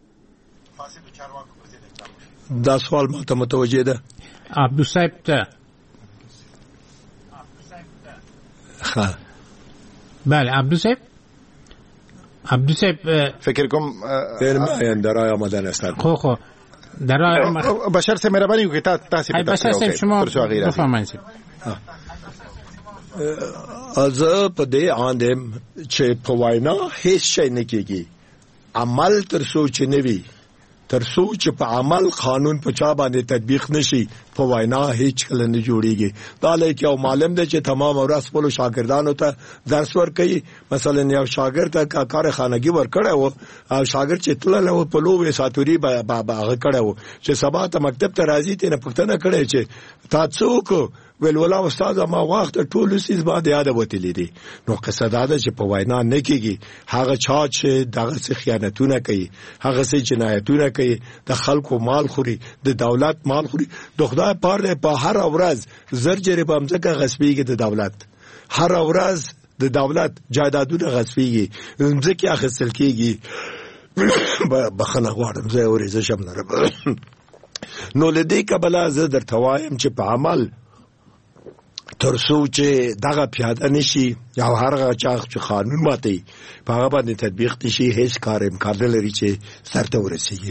دا سوال ما ته متوجه ده. عبدالصاحب ته ښه بله عبدالصاحب عبدالصاحب فکر کوم در رای آمدن هستند. خو خو در رای بشر صاحب مهرباني وکړئ تاسو په بشر صاحب شما بفرمایئ. از په دې اندم چې په وینا هیڅ شی نه کېږي، عمل تر څو چې نه وي، تر څو چې په عمل قانون په چا باندې تطبیق نشي، په وینا هیڅ کله نه جوړیږي. دا لکه یو معلم دی چې تمام ورځ خپلو شاګردانو ته درس ورکوي. مثلا یو شاګرد ته کار خانګي ورکړی و او شاګرد چې تللی و په لوبې ساتوري به هغه کړی و چې سبا ته مکتب ته راځي، ترې نه پوښتنه کړې چې تا څوک؟ ویل ولا استاد ما وخت ټول سیس باندې یاد وتلی دي. نو قصه دا ده چې په وینا نه کېږي. هغه چا چې دغه څه خیانتونه کوي، هغه څه جنایتونه کوي، د خلکو مال خوري، د دولت مال خوري، د خدای پاره په هر ورځ زرجرې په مځکه غصبېږي د دولت، هر ورځ د دولت جایدادونه غصبېږي، مځکې اخیستل کېږي. بخښنه غواړم زه اورېزه شم نه. نو له دې کبله زه درته وایم چې په عمل تر څو چې دغه پیاده نشي یا هر چا چې قانون ماتي په هغه باندې تطبیق نشي، هیڅ کار امکان نه لري چې سرته ورسیږي.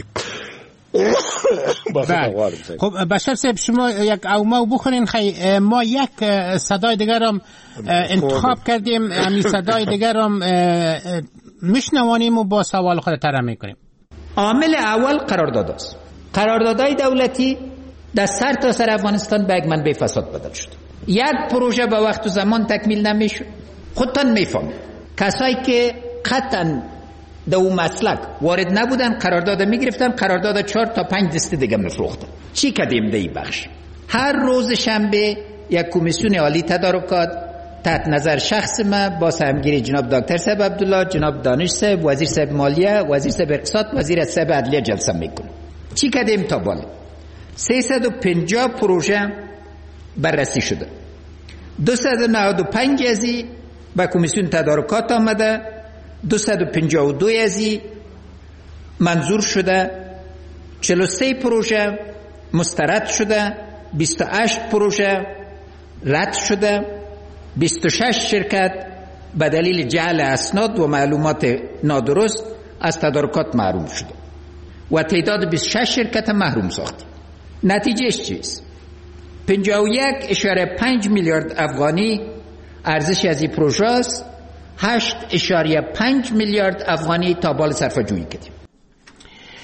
خب بشر صاحب شما یک اومو بخورین. خیلی ما یک صدای دیگر هم انتخاب کردیم، همین صدای دیگر هم میشنوانیم و با سوال خود طرح میکنیم. عامل اول قرارداد است. قراردادهای دولتی در سر تا سر افغانستان به یک منبع فساد بدل شد. یک پروژه به وقت و زمان تکمیل نمیشد. خودتان میفهمید کسایی که قطعا در اون مسلک وارد نبودن قرارداد میگرفتن، قرارداد چهار تا پنج دسته دیگه میفروختن. چی کردیم در این بخش؟ هر روز شنبه یک کمیسیون عالی تدارکات تحت نظر شخص ما با سهمگیری جناب دکتر صاحب عبدالله، جناب دانش صاحب، وزیر صاحب مالیه، وزیر صاحب اقتصاد، وزیر صاحب عدلیه جلسه میکنه. چی کردیم تا بالا؟ سیصد و پنجاه پروژه بررسی شده. دویست و نود و پنج ازی به کمیسیون تدارکات آمده، دویست و پنجاه و دو ازی منظور شده، چهل و سه پروژه مسترد شده، بیست و هشت پروژه رد شده، بیست و شش شرکت به دلیل جعل اسناد و معلومات نادرست از تدارکات محروم شده و تعداد بیست و شش شرکت محروم ساخت. نتیجهش چیست؟ پنجاه و یک اشاره پنج میلیارد افغانی ارزش از این پروژه است. هشت اشاره پنج میلیارد افغانی تا بال صرفه جویی کردیم.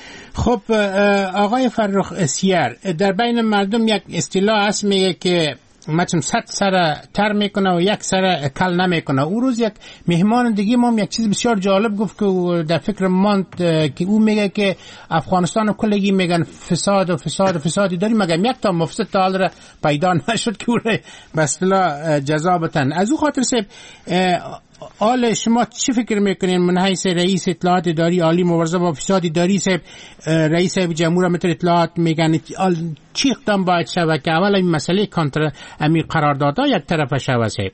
خب آقای فرخ اسیر، در بین مردم یک اصطلاح هست میگه که مثلا صد سر تر میکنه و یک سر کل نمیکنه. او روز یک مهمان دیگه ما یک چیز بسیار جالب گفت که در فکر ماند که او میگه که افغانستان کلگی میگن فساد و فساد و فسادی داری، مگر یک تا مفسد تا حال را پیدا نشد که او را به اصطلاح جزا بتن. از او خاطر سب آل شما چی فکر میکنین من حیث رئیس اطلاعات اداری عالی مبارزه با فساد اداری سب رئیس جمهور امت اطلاعات میگن چی اقدام باید شود که اول این مسئله کانتر امی قراردادها یک طرف شود سب؟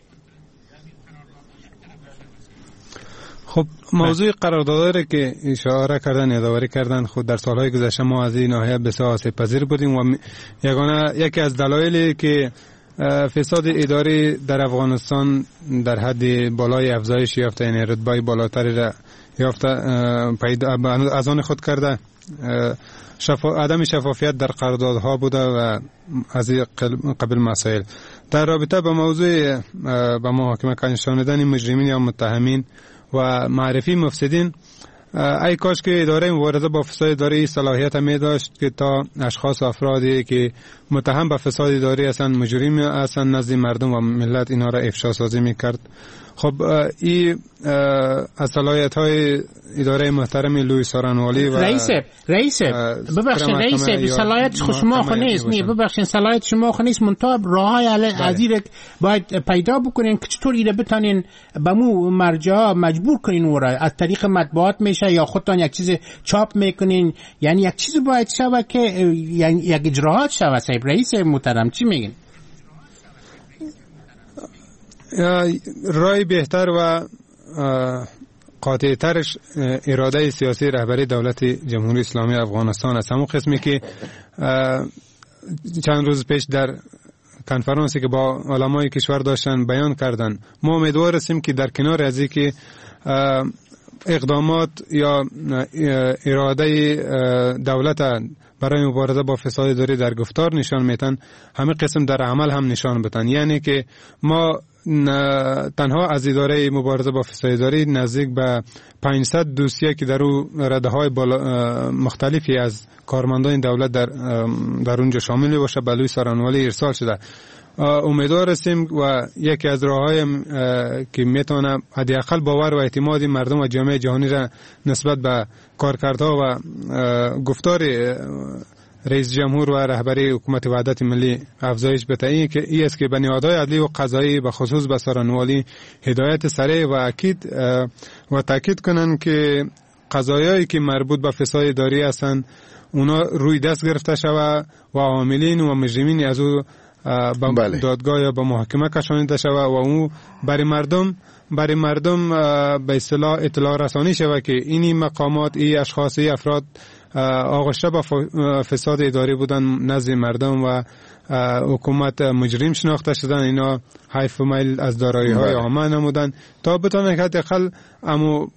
خب موضوع قراردادها که اشاره کردن یادآوری کردن خود در سالهای گذشته ما از این ناحیه بسیار آسیب پذیر بودیم و یگانه یکی از دلایلی که فساد اداری در افغانستان در حد بالای افزایش یافته، یعنی رتبه بالاتری را یافته پیدا از آن خود کرده شفا... عدم شفافیت در قراردادها بوده و از قبل مسائل در رابطه با موضوع به محاکمه کشاندن مجرمین یا متهمین و معرفی مفسدین. ای کاش که اداره مبارزه با فساد اداری صلاحیت می داشت که تا اشخاص افرادی که متهم به فساد اداری هستند، مجرم هستند، نزد مردم و ملت اینا را افشا سازی می کرد. خب این از صلاحیت های اداره محترم لوی سارنوالی و رئیس رئیس ببخشید رئیس صلاحیت شما خو نیست، نه ببخشید صلاحیت شما خو نیست، منتها راههای عزیز باید پیدا بکنین که چطور ایره بتونین به مو مرجع مجبور کنین او را از طریق مطبوعات میشه یا خودتان یک چیز چاپ میکنین، یعنی یک چیز باید شوه که یعنی یک اجراات شوه. صاحب رئیس محترم چی میگین؟ رای بهتر و قاطع ترش اراده سیاسی رهبری دولت جمهوری اسلامی افغانستان است. همون قسمی که چند روز پیش در کنفرانسی که با علمای کشور داشتن بیان کردن، ما امیدوار هستیم که در کنار از اینکه اقدامات یا اراده دولت برای مبارزه با فساد اداری در گفتار نشان میتن، همه قسم در عمل هم نشان بتن. یعنی که ما تنها از اداره مبارزه با فساد اداری نزدیک به پانصد دوسیه که در او رده های مختلفی از کارمندان دولت در در اونجا شامل باشه به لوی سارنوالی ارسال شده. امیدوار هستیم و یکی از راه‌های که میتونه حداقل باور و اعتماد مردم و جامعه جهانی را نسبت به کارکردها و گفتار رئیس جمهور و رهبری حکومت وحدت ملی افزایش بده، این که این است که بنیادهای عدلی و قضایی به خصوص به سارنوالی هدایت سریع و اکید و تاکید کنند که قضایایی که مربوط به فساد اداری هستند اونا روی دست گرفته شود و عاملین و مجرمین از او به دادگاه یا به محاکمه کشانیده شود و او برای مردم برای مردم به اصطلاح اطلاع رسانی شود که اینی مقامات، این اشخاص، این افراد آغشته به فساد اداری بودن نزد مردم و حکومت مجرم شناخته شدن، اینا حیف و میل از دارایی های عامه نمودن تا بتونه که حداقل امو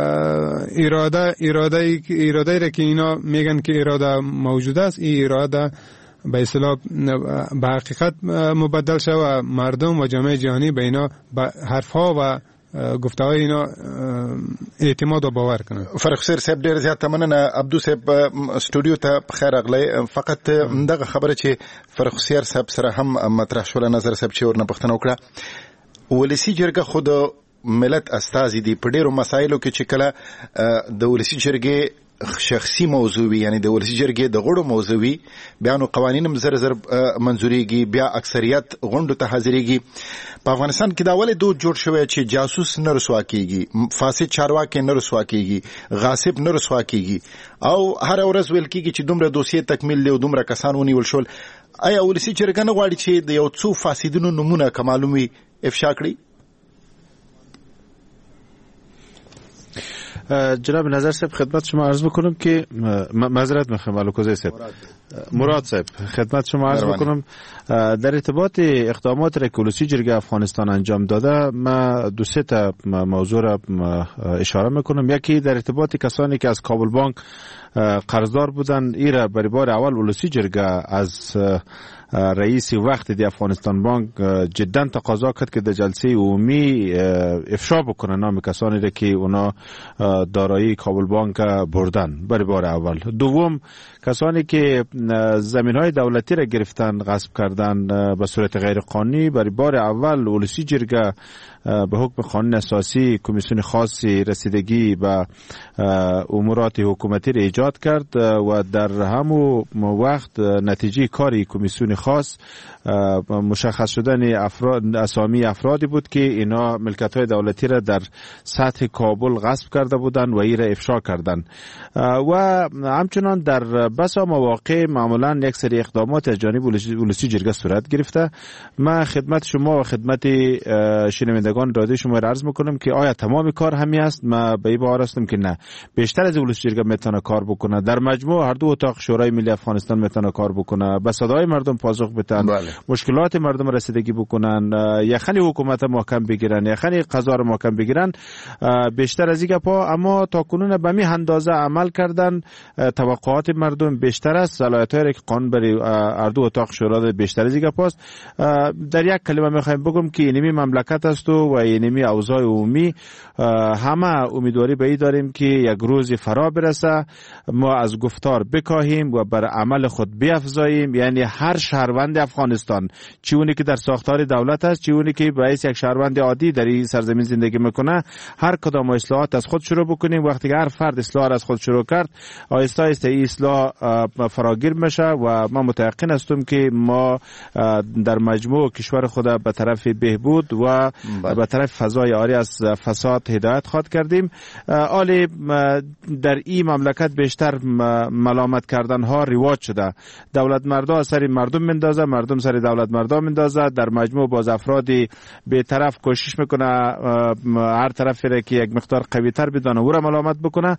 اراده اراده اراده را که اینا میگن که اراده موجود است، این اراده به اصطلاح به حقیقت مبدل شد و مردم و جامعه جهانی به اینا به حرفها و گفته های اینا اعتماد و باور کنن. فرخ صاحب ډیر زیات مننه. عبدو صاحب استودیو ته خیر اغلی. فقط دغه خبره چې فرخ صاحب سره هم مطرح شول، نظر صاحب چې ورنه پښتنه وکړه، ولسی جرګه خود ملت استازي دي په ډیرو مسایلو کې چې کله د ولسی جرګې شخصي موضوعي، یعنی د ولسی جرګې د غړو موضوعي بیان او قوانین هم زر زر منزوريږي، بیا اکثریت غونډو ته حاضرېږي. په افغانستان کې دا ولې دود جوړ شوی چې جاسوس نه رسوا کیږي، فاسد چارواکي نه رسوا کیږي، غاصب نه رسوا کیږي، او هر ورځ ویل کیږي چې دومره دوسیې تکمیل له دومره کسان ونیول شول. آیا ولسی جرګه نه غواړي چې د یو څو فاسدونو نمونه کمالومي افشا کړي؟ جناب نظر صاحب خدمت شما عرض بکنم که معذرت میخوام علوکوزی صاحب مراد صاحب خدمت شما عرض بکنم در ارتباط اقدامات را که ولسی جرګه افغانستان انجام داده، ما دو سه تا موضوع را اشاره میکنم. یکی در ارتباط کسانی که از کابل بانک قرضدار بودن، این را برای بار اول ولسی جرګه از رئیس وقت دی افغانستان بانک جدا تقاضا کرد که در جلسه عمومی افشا بکنه نام کسانی را که اونا دارایی کابل بانک بردن برای بار اول. دوم کسانی که زمین های دولتی را گرفتن غصب کردن به صورت غیر قانونی برای بار اول ولسی جرگه به حکم قانون اساسی کمیسیون خاصی رسیدگی به امورات حکومتی را ایجاد کرد و در همون وقت نتیجه کاری کمیسیون خاص مشخص شدن افراد اسامی افرادی بود که اینا ملکیت های دولتی را در سطح کابل غصب کرده بودند و این را افشا کردند و همچنان در بسا مواقع معمولا یک سری اقدامات از جانب ولسی جرگه صورت گرفته. من خدمت شما و خدمت شنوندگان رادیو شما را عرض میکنم که آیا تمام کار همین است؟ من به این باور هستم که نه، بیشتر از ولسی جرگه میتونه کار بکنه. در مجموع هر دو اتاق شورای ملی افغانستان میتونه کار بکنه، به صدای مردم پاسخ بدن، بله. مشکلات مردم رسیدگی بکنن، یخنی حکومت محکم بگیرن، یخنی قضا رو محکم بگیرن. بیشتر از این گپا اما تا کنون به می اندازه عمل کردن. توقعات مردم بیشتر است، صلاحیت‌هایی که قانون برای هر دو اتاق شورا بیشتر از این گپاست. در یک کلمه میخوایم بگم که اینمی مملکت است و اینمی اوضاع عمومی همه امیدواری به این داریم که یک روز فرا برسه، ما از گفتار بکاهیم و بر عمل خود بیفزاییم. یعنی هر شهروند افغانستان، چه اونی که در ساختار دولت است، چه اونی که باعث یک شهروند عادی در این سرزمین زندگی میکنه، هر کدام اصلاحات از خود شروع بکنیم. وقتی که هر فرد اصلاح از خود شروع کرد، آهسته آهسته این اصلاح فراگیر میشه و من متيقن هستم که ما در مجموع کشور خود به طرف بهبود و به طرف فضای عاری از فساد هدایت خواهد کردیم. آلی در این مملکت بیشتر ملامت کردن ها رواج شده. دولت مردا سر مردم مندازه، مردم سر دولت مردا مندازه. در مجموع باز افرادی به طرف کوشش میکنه هر طرفی را که یک مقدار قوی تر بدانه او را ملامت بکنه.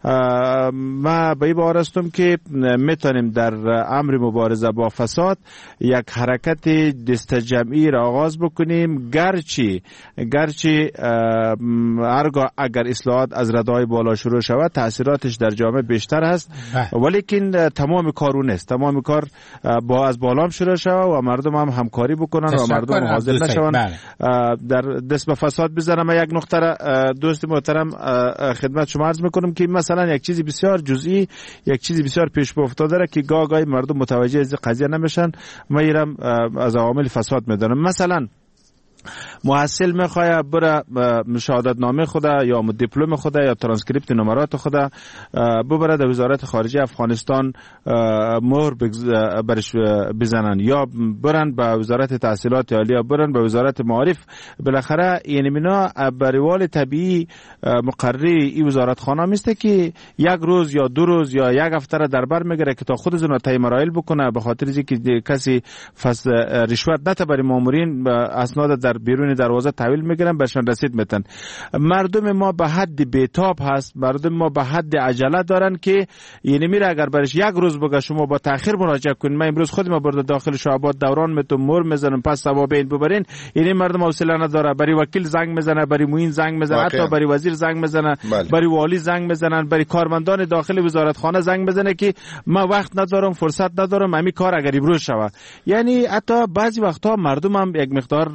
ما به این باور هستم که میتونیم در امر مبارزه با فساد یک حرکت دست جمعی را آغاز بکنیم، گرچه گرچه هرگاه اگر اصلاحات از ردای بالا شروع شود تاثیراتش در جامعه بیشتر هست، ولیکن تمام کار اون است. تمام کار با از بالا شروع شود و مردم هم همکاری بکنن و مردم حاضر نشون در دست به فساد بزنن. من یک نقطه دوست محترم خدمت شما عرض میکنم که مثلا یک چیزی بسیار جزئی، یک چیزی بسیار پیش پا افتاده را که گاه گاهی مردم متوجه از قضیه نمیشن، ما ایرم از عوامل فساد میدونم. مثلا محصل میخواه بره شهادت نامه خوده یا دیپلم خوده یا ترانسکریپت نمرات خوده ببره در وزارت خارجه افغانستان مهر برش بزنن، یا برن به وزارت تحصیلات عالیه، برن به وزارت معارف. بالاخره این مینا بریوال طبیعی مقرری این وزارت خانه میسته که یک روز یا دو روز یا یک هفته را در بر میگیره که تا خودشون را طی مراحل بکنه، به خاطر اینکه کسی فس رشوت نده برای مامورین اسناد در بیرون دروازه تحویل میگیرن برشان رسید میتن. مردم ما به حد بیتاب هست، مردم ما به حد عجله دارن که یعنی میره اگر برش یک روز بگه شما با تاخیر مراجعه کنین، من امروز خودم برده داخل شعبات دوران میتونم مر میزنم پس ثوابین ببرین، یعنی مردم حوصله نداره، برای وکیل زنگ میزنه، برای معین زنگ میزنه، حتی برای وزیر زنگ میزنه، برای والی زنگ میزنن، برای کارمندان داخل وزارت خانه زنگ میزنه که ما وقت ندارم، فرصت ندارم، همین کار اگر امروز شوه. یعنی حتی بعضی وقتا مردم هم یک مقدار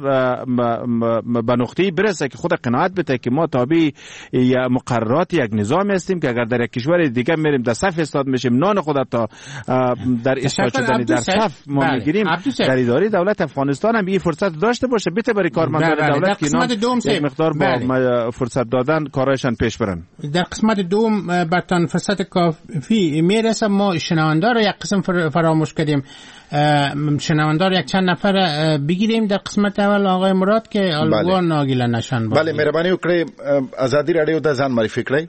به نقطه‌ای برسه که خود قناعت بده که ما تابع یا مقررات یک نظام هستیم که اگر در یک کشور دیگه میریم در صف استاد میشیم، نان خود تا در اصلاح شدن در صف ما میگیریم. در اداره دولت افغانستان هم این فرصت داشته باشه بته برای کارمندان دولت که یک مقدار با فرصت دادن کارایشان پیش برن. در قسمت دوم برتان فرصت کافی میرسه. ما شنوندار یک قسم فراموش کردیم، شنوندار یک چند نفر بگیریم در قسمت اول آقای مراد که الگوان ناگیله نشن. بله مهربانی وکړئ آزادی رادیو ته ځان معرفي کړئ.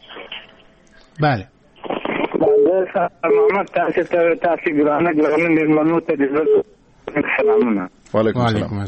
بله محمد تاسو ته تاسو ګرانه ګرانه مېلمنو ته د سلامونه. وعلیکم السلام.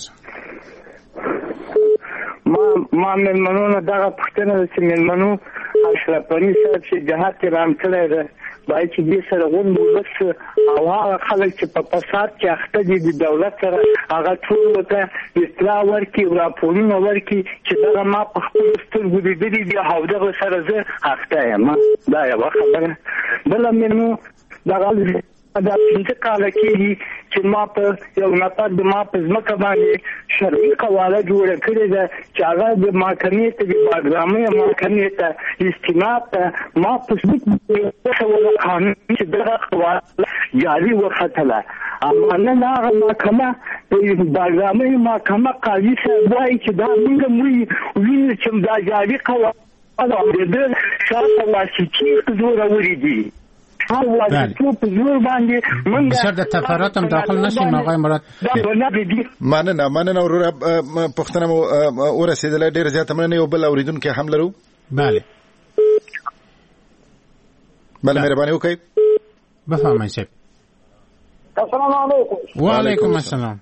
ما ما مېلمنو نه دغه پوښتنه چې مېلمنو اشرف غني صاحب چې جهاد کې رام کړی ده باید چې دې سره غون بس او هغه خلک چې په فساد کې اخته دي د دولت سره هغه ټول ته اطلاع ورکړي او راپورونه ورکړي چې دغه ما په خپل سترګو لیدلي دي او دغه سره زه اخته یم. دا یوه خبره. بله مېلمنو دغه دا پنځه کاله کېږي چې ما په یو نفر د ما په ځمکه باندې شرعي قواله جوړه کړې ده چې هغه د محکمې ته د باغرامۍ محکمې ته استناد ته ما په ثبوت وښوده قانون چې دغه قواله جاري وختله. اما نن هغه محکمه د باغرامۍ محکمه قاضي صاحب وایي چې دا موږ وینو چې دا جاري قواله د ده شاته واسطې زورورې دي. بسیار در تفراتم داخل نشیم آقای مراد. مننه مننه وروره پوښتنه مو ورسېدله ډېره زیاته مننه. یو بل اورېدونکی هم لرو. بله بله مهرباني وکړئ. بفرمایئ صاحب. السلام علیکم. وعلیکم السلام.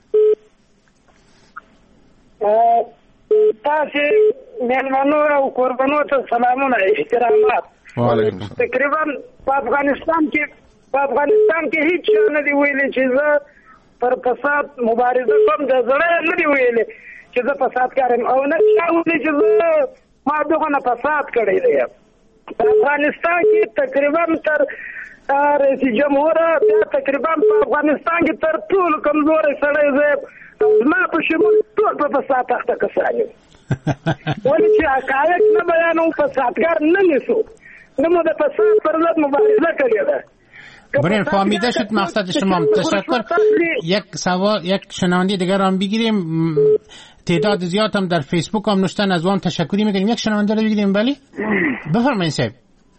تاسې مېلمنو او قربانو ته سلامونه احترامات. تقریبا په افغانستان کې په افغانستان کې هیڅ نه دی ویلي چې زه پر فساد مبارزه کوم. د زړه نه دی ویلي چې زه فساد کارم او نه چا ویلي چې زه ما دغه فساد کړی دی. په افغانستان کې تقریبا تر رئیس جمهور بیا تقریبا په افغانستان کې تر ټولو کمزوری سړی زه زما په شمول ټول په فساد اخته کسان یم. ولې چې حقایق نه بیانوم فسادګر نه نیسو. نمو د فساد پر ضد مبارزه کړې ده. برین فهمیده شد مقصد شما. تشکر. یک سوال یک شنونده دیگر هم بگیریم. تعداد زیاد هم در فیسبوک هم نوشتن از وام تشکری میکنیم. یک شنونده رو بگیریم. بله بفرمایید صاحب.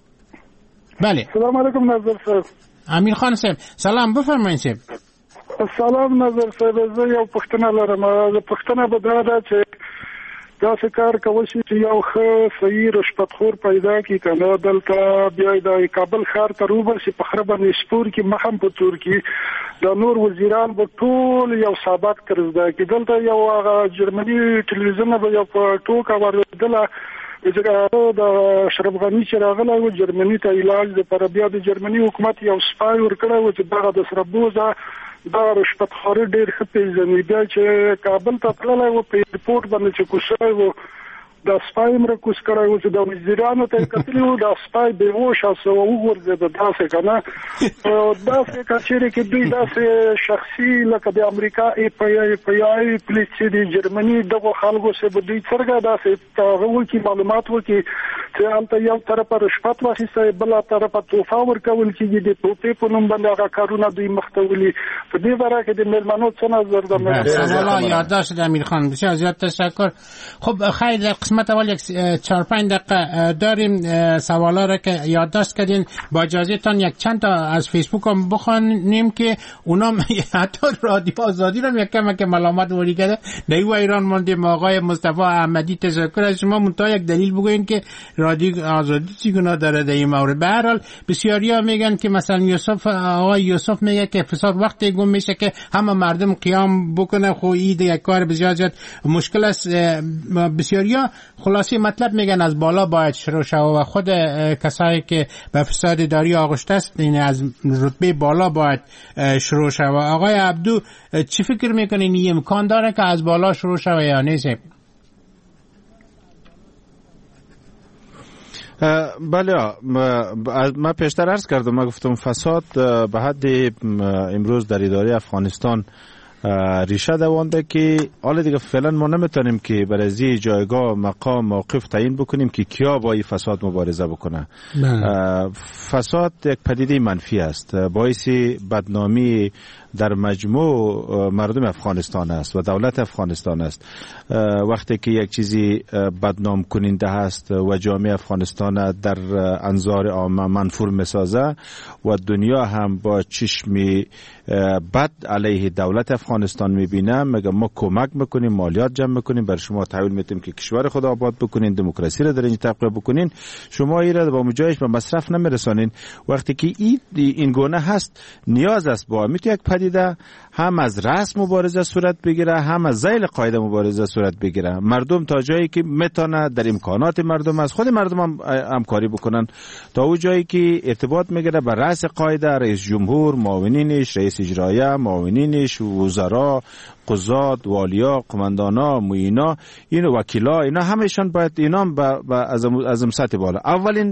بله سلام علیکم نظر صاحب. امیر خان صاحب سلام بفرمایید صاحب. سلام نظر صاحب. زه یو پوښتنه لرم. پوښتنه به دا ده چې داسې کار کولی شي چې یو ښه صحیح رشوتخور پیدا کړي که نه دلته بیا د کابل ښار ته روبرسي په خره باندې سپور کړي مخ هم په تور کړي. د نور وزیران به ټول یو سبق تر زده کړي. دلته یو هغه جرمني ټلویزیون به یو په ټوکه ورېدله چې د اشرف غني چې راغلی و جرمني ته علاج دپاره بیا د جرمني حکومت یو سپای ورکړی و چې دغه د سره بوزه دا رشوتخوري ډېر ښه پېژني. بیا چې کابل ته تللی و په ایرپورټ باندې چې کوز شوی و دا سپای هم راکوز کړی و چې د وزیرانو ته یې کتلي و دا سپای بېهوشه سو وغورځېده داسې که نه داسې که چېرې کې دوی داسې شخصي لکه د امریکا ای پی ای پی آی پولیس چې د جرمني دغو خلکو سه به دوی څرګه داسې هغه وکړي معلومات وکړي چې هلته یو طرفه رشوت واخیستی بله طرفه توفه ورکول کېږي د توپې په نوم باندې هغه کارونه دوی مخته ولي. په دې باره کې د مېلمنو څه نظر ده؟ سوالا یادداشت امیر خان. بسیار زیاد تشکر. خب خیر قسمت اول یک چهار پنج دقیقه داریم سوالا را که یادداشت کردین. با اجازه تان یک چند تا از فیسبوک هم بخوانیم که اونا حتی رادیو آزادی رو یک کم که ملامت وری کرده. نیو ایران ماندیم آقای مصطفی احمدی تشکر از شما. منتها یک دلیل بگوین که رادیو آزادی چی گناه داره در این مورد. به هر حال بسیاریا میگن که مثلا یوسف آقای یوسف میگه که فساد وقتی گم میشه که همه مردم قیام بکنه. خو اید یک کار بسیار زیاد مشکل است. بسیاریا خلاصی مطلب میگن از بالا باید شروع شود و خود کسایی که به فساد داری آغشته است این از رتبه بالا باید شروع شود. آقای عبدو چی فکر میکنین این امکان داره که از بالا شروع شود یا نه؟ بله من پیشتر عرض کردم. من گفتم فساد به حد امروز در اداره افغانستان ریشه دوانده که حالا دیگه فعلا ما نمیتونیم که برای از جایگاه مقام موقف تعیین بکنیم که کیا با این فساد مبارزه بکنه. فساد یک پدیده منفی است، باعث بدنامی در مجموع مردم افغانستان است و دولت افغانستان است. وقتی که یک چیزی بدنام کننده است و جامعه افغانستان در انظار عامه منفور میسازه و دنیا هم با چشم بد علیه دولت افغانستان میبینه، میگه ما کمک میکنیم، مالیات جمع میکنیم، برای شما تحویل میدیم که کشور خود آباد بکنین، دموکراسی را در این تقویت بکنین، شما این را با مجایش به مصرف نمیرسانین. وقتی که این این گونه هست، نیاز است با میتونه یک پدیده هم از رسم مبارزه صورت بگیره، هم از ذیل قاعده مبارزه صورت بگیره. مردم تا جایی که میتونه در امکانات مردم از خود مردم هم همکاری بکنن، تا اون جایی که ارتباط میگیره به رأس قاعده، رئیس جمهور، معاونینش، رئیس اجرایه، معاونینش، وزرا، قضات، والیا، قماندانا، معینا، این وکیلا، اینا همشون باید اینا با از از سطح بالا. اولین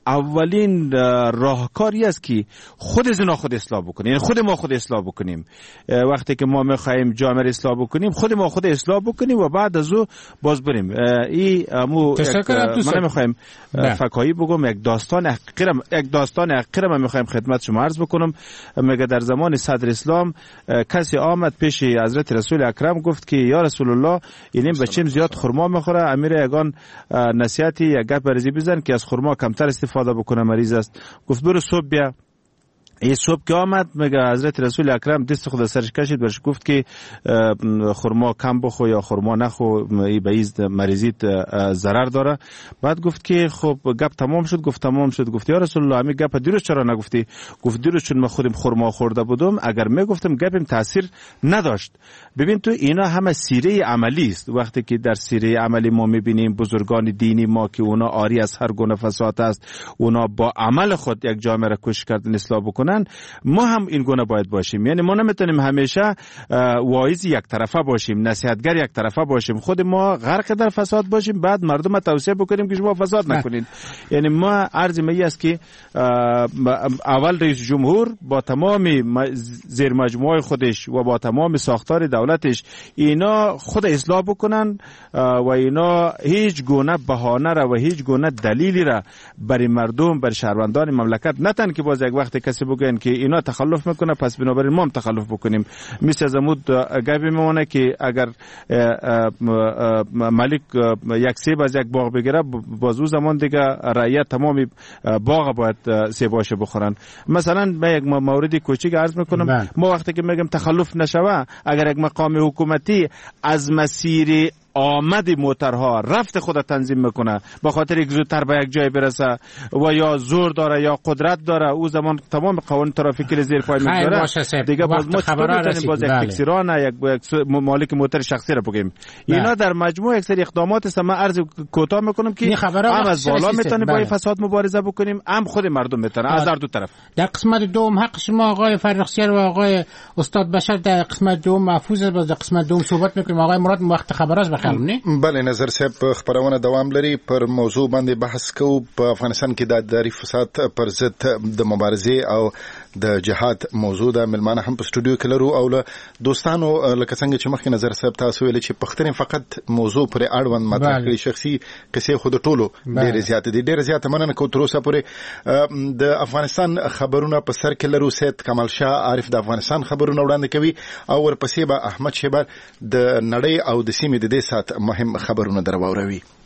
اولین راهکاری است که خود زنا خود اصلاح بکنیم، یعنی خود ما خود اصلاح بکنیم. وقتی که ما میخوایم جامعه اصلاح بکنیم خود ما خود اصلاح بکنیم و بعد از او باز بریم. این مو من نمیخوایم فکایی بگم، یک داستان حقیقی یک داستان حقیقی من میخوایم خدمت شما عرض بکنم. میگه در زمان صدر اسلام کسی آمد پیش حضرت رسول اکرم گفت که یا رسول الله این بچیم زیاد خرما میخوره، امیر یگان نصیحتی یک گپ برزی بزن که از خرما کمتر استفاده بکنه، مریض است. گفت برو صبح بیا. این صبح که آمد میگه حضرت رسول اکرم دست خود سرش کشید برش گفت که خرما کم بخو یا خرما نخو، این به این مریضیت ضرر داره. بعد گفت که خب گپ تمام شد. گفت تمام شد. گفت یا رسول الله همین گپ دیروز چرا نگفتی؟ گفت دیروز چون من خودم خرما خورده بودم، اگر میگفتم گپم تاثیر نداشت. ببین تو اینا همه سیره عملی است. وقتی که در سیره عملی ما میبینیم بزرگان دینی ما که اونا آری از هر گونه فساد است، اونا با عمل خود یک جامعه را کوشش کردن اصلاح بکنن، ما هم این گونه باید باشیم. یعنی ما نمیتونیم همیشه واعظ یک طرفه باشیم، نصیحتگر یک طرفه باشیم، خود ما غرق در فساد باشیم بعد مردم توصیه بکنیم که شما فساد نکنید. یعنی ما عرض می است که اول رئیس جمهور با تمام زیر مجموعه خودش و با تمام ساختار دولتش اینا خود اصلاح بکنن و اینا هیچ گونه بهانه را و هیچ گونه دلیلی را برای مردم برای شهروندان مملکت نتن که باز یک وقت کسی بگه که اینا تخلف میکنه پس بنابراین ما هم تخلف بکنیم. مثل از عمود گپی میمونه که اگر مالک یک سیب از یک باغ بگیره باز او زمان دیگه رعیت تمامی باغ باید سیباش بخورن. مثلا من یک موردی کوچیک عرض میکنم. ما وقتی که میگم تخلف نشوه، اگر یک مقام حکومتی از مسیر آمد موترها رفت خود تنظیم میکنه با خاطر یک زودتر به یک جای برسه و یا زور داره یا قدرت داره، او زمان تمام قوانین ترافیکی رو زیر پای میگذاره دیگه. باز ما چطور میتونیم باز یک تکسیران یک مالک موتر شخصی رو بگیم؟ اینا در مجموع یک سری اقدامات است. من عرض کوتاه میکنم که هم از بالا میتونیم با فساد مبارزه بکنیم، هم خود مردم میتونن از هر دو طرف. در قسمت دوم حق شما آقای فرخزی و آقای استاد بشر در قسمت دوم محفوظ باز در قسمت دوم صحبت میکنیم. آقای مراد وقت خبر است بله نظر صاحب خبرونه دوام لري. پر موضوع باندې بحث کوو. په افغانستان کې د اداري فساد پر ضد د مبارزې او د جهاد موضوع ده. ملمانه هم په سټوډیو کې لرو او له دوستانو لکه څنګه چې مخکې نظر صاحب تاسو ویل چې پښتنې فقط موضوع پر اړوند مطرح کړي، شخصي قصې خود ټولو ډېر زیات دي. ډېر زیات مننه کوم تر اوسه پورې د افغانستان خبرونه په سر کې لرو. سید کمال شاه عارف د افغانستان خبرونه وړاندې کوي او ورپسې به احمد شیبر د نړۍ او د سیمې د دې سات مهم خبرونه درواوروي.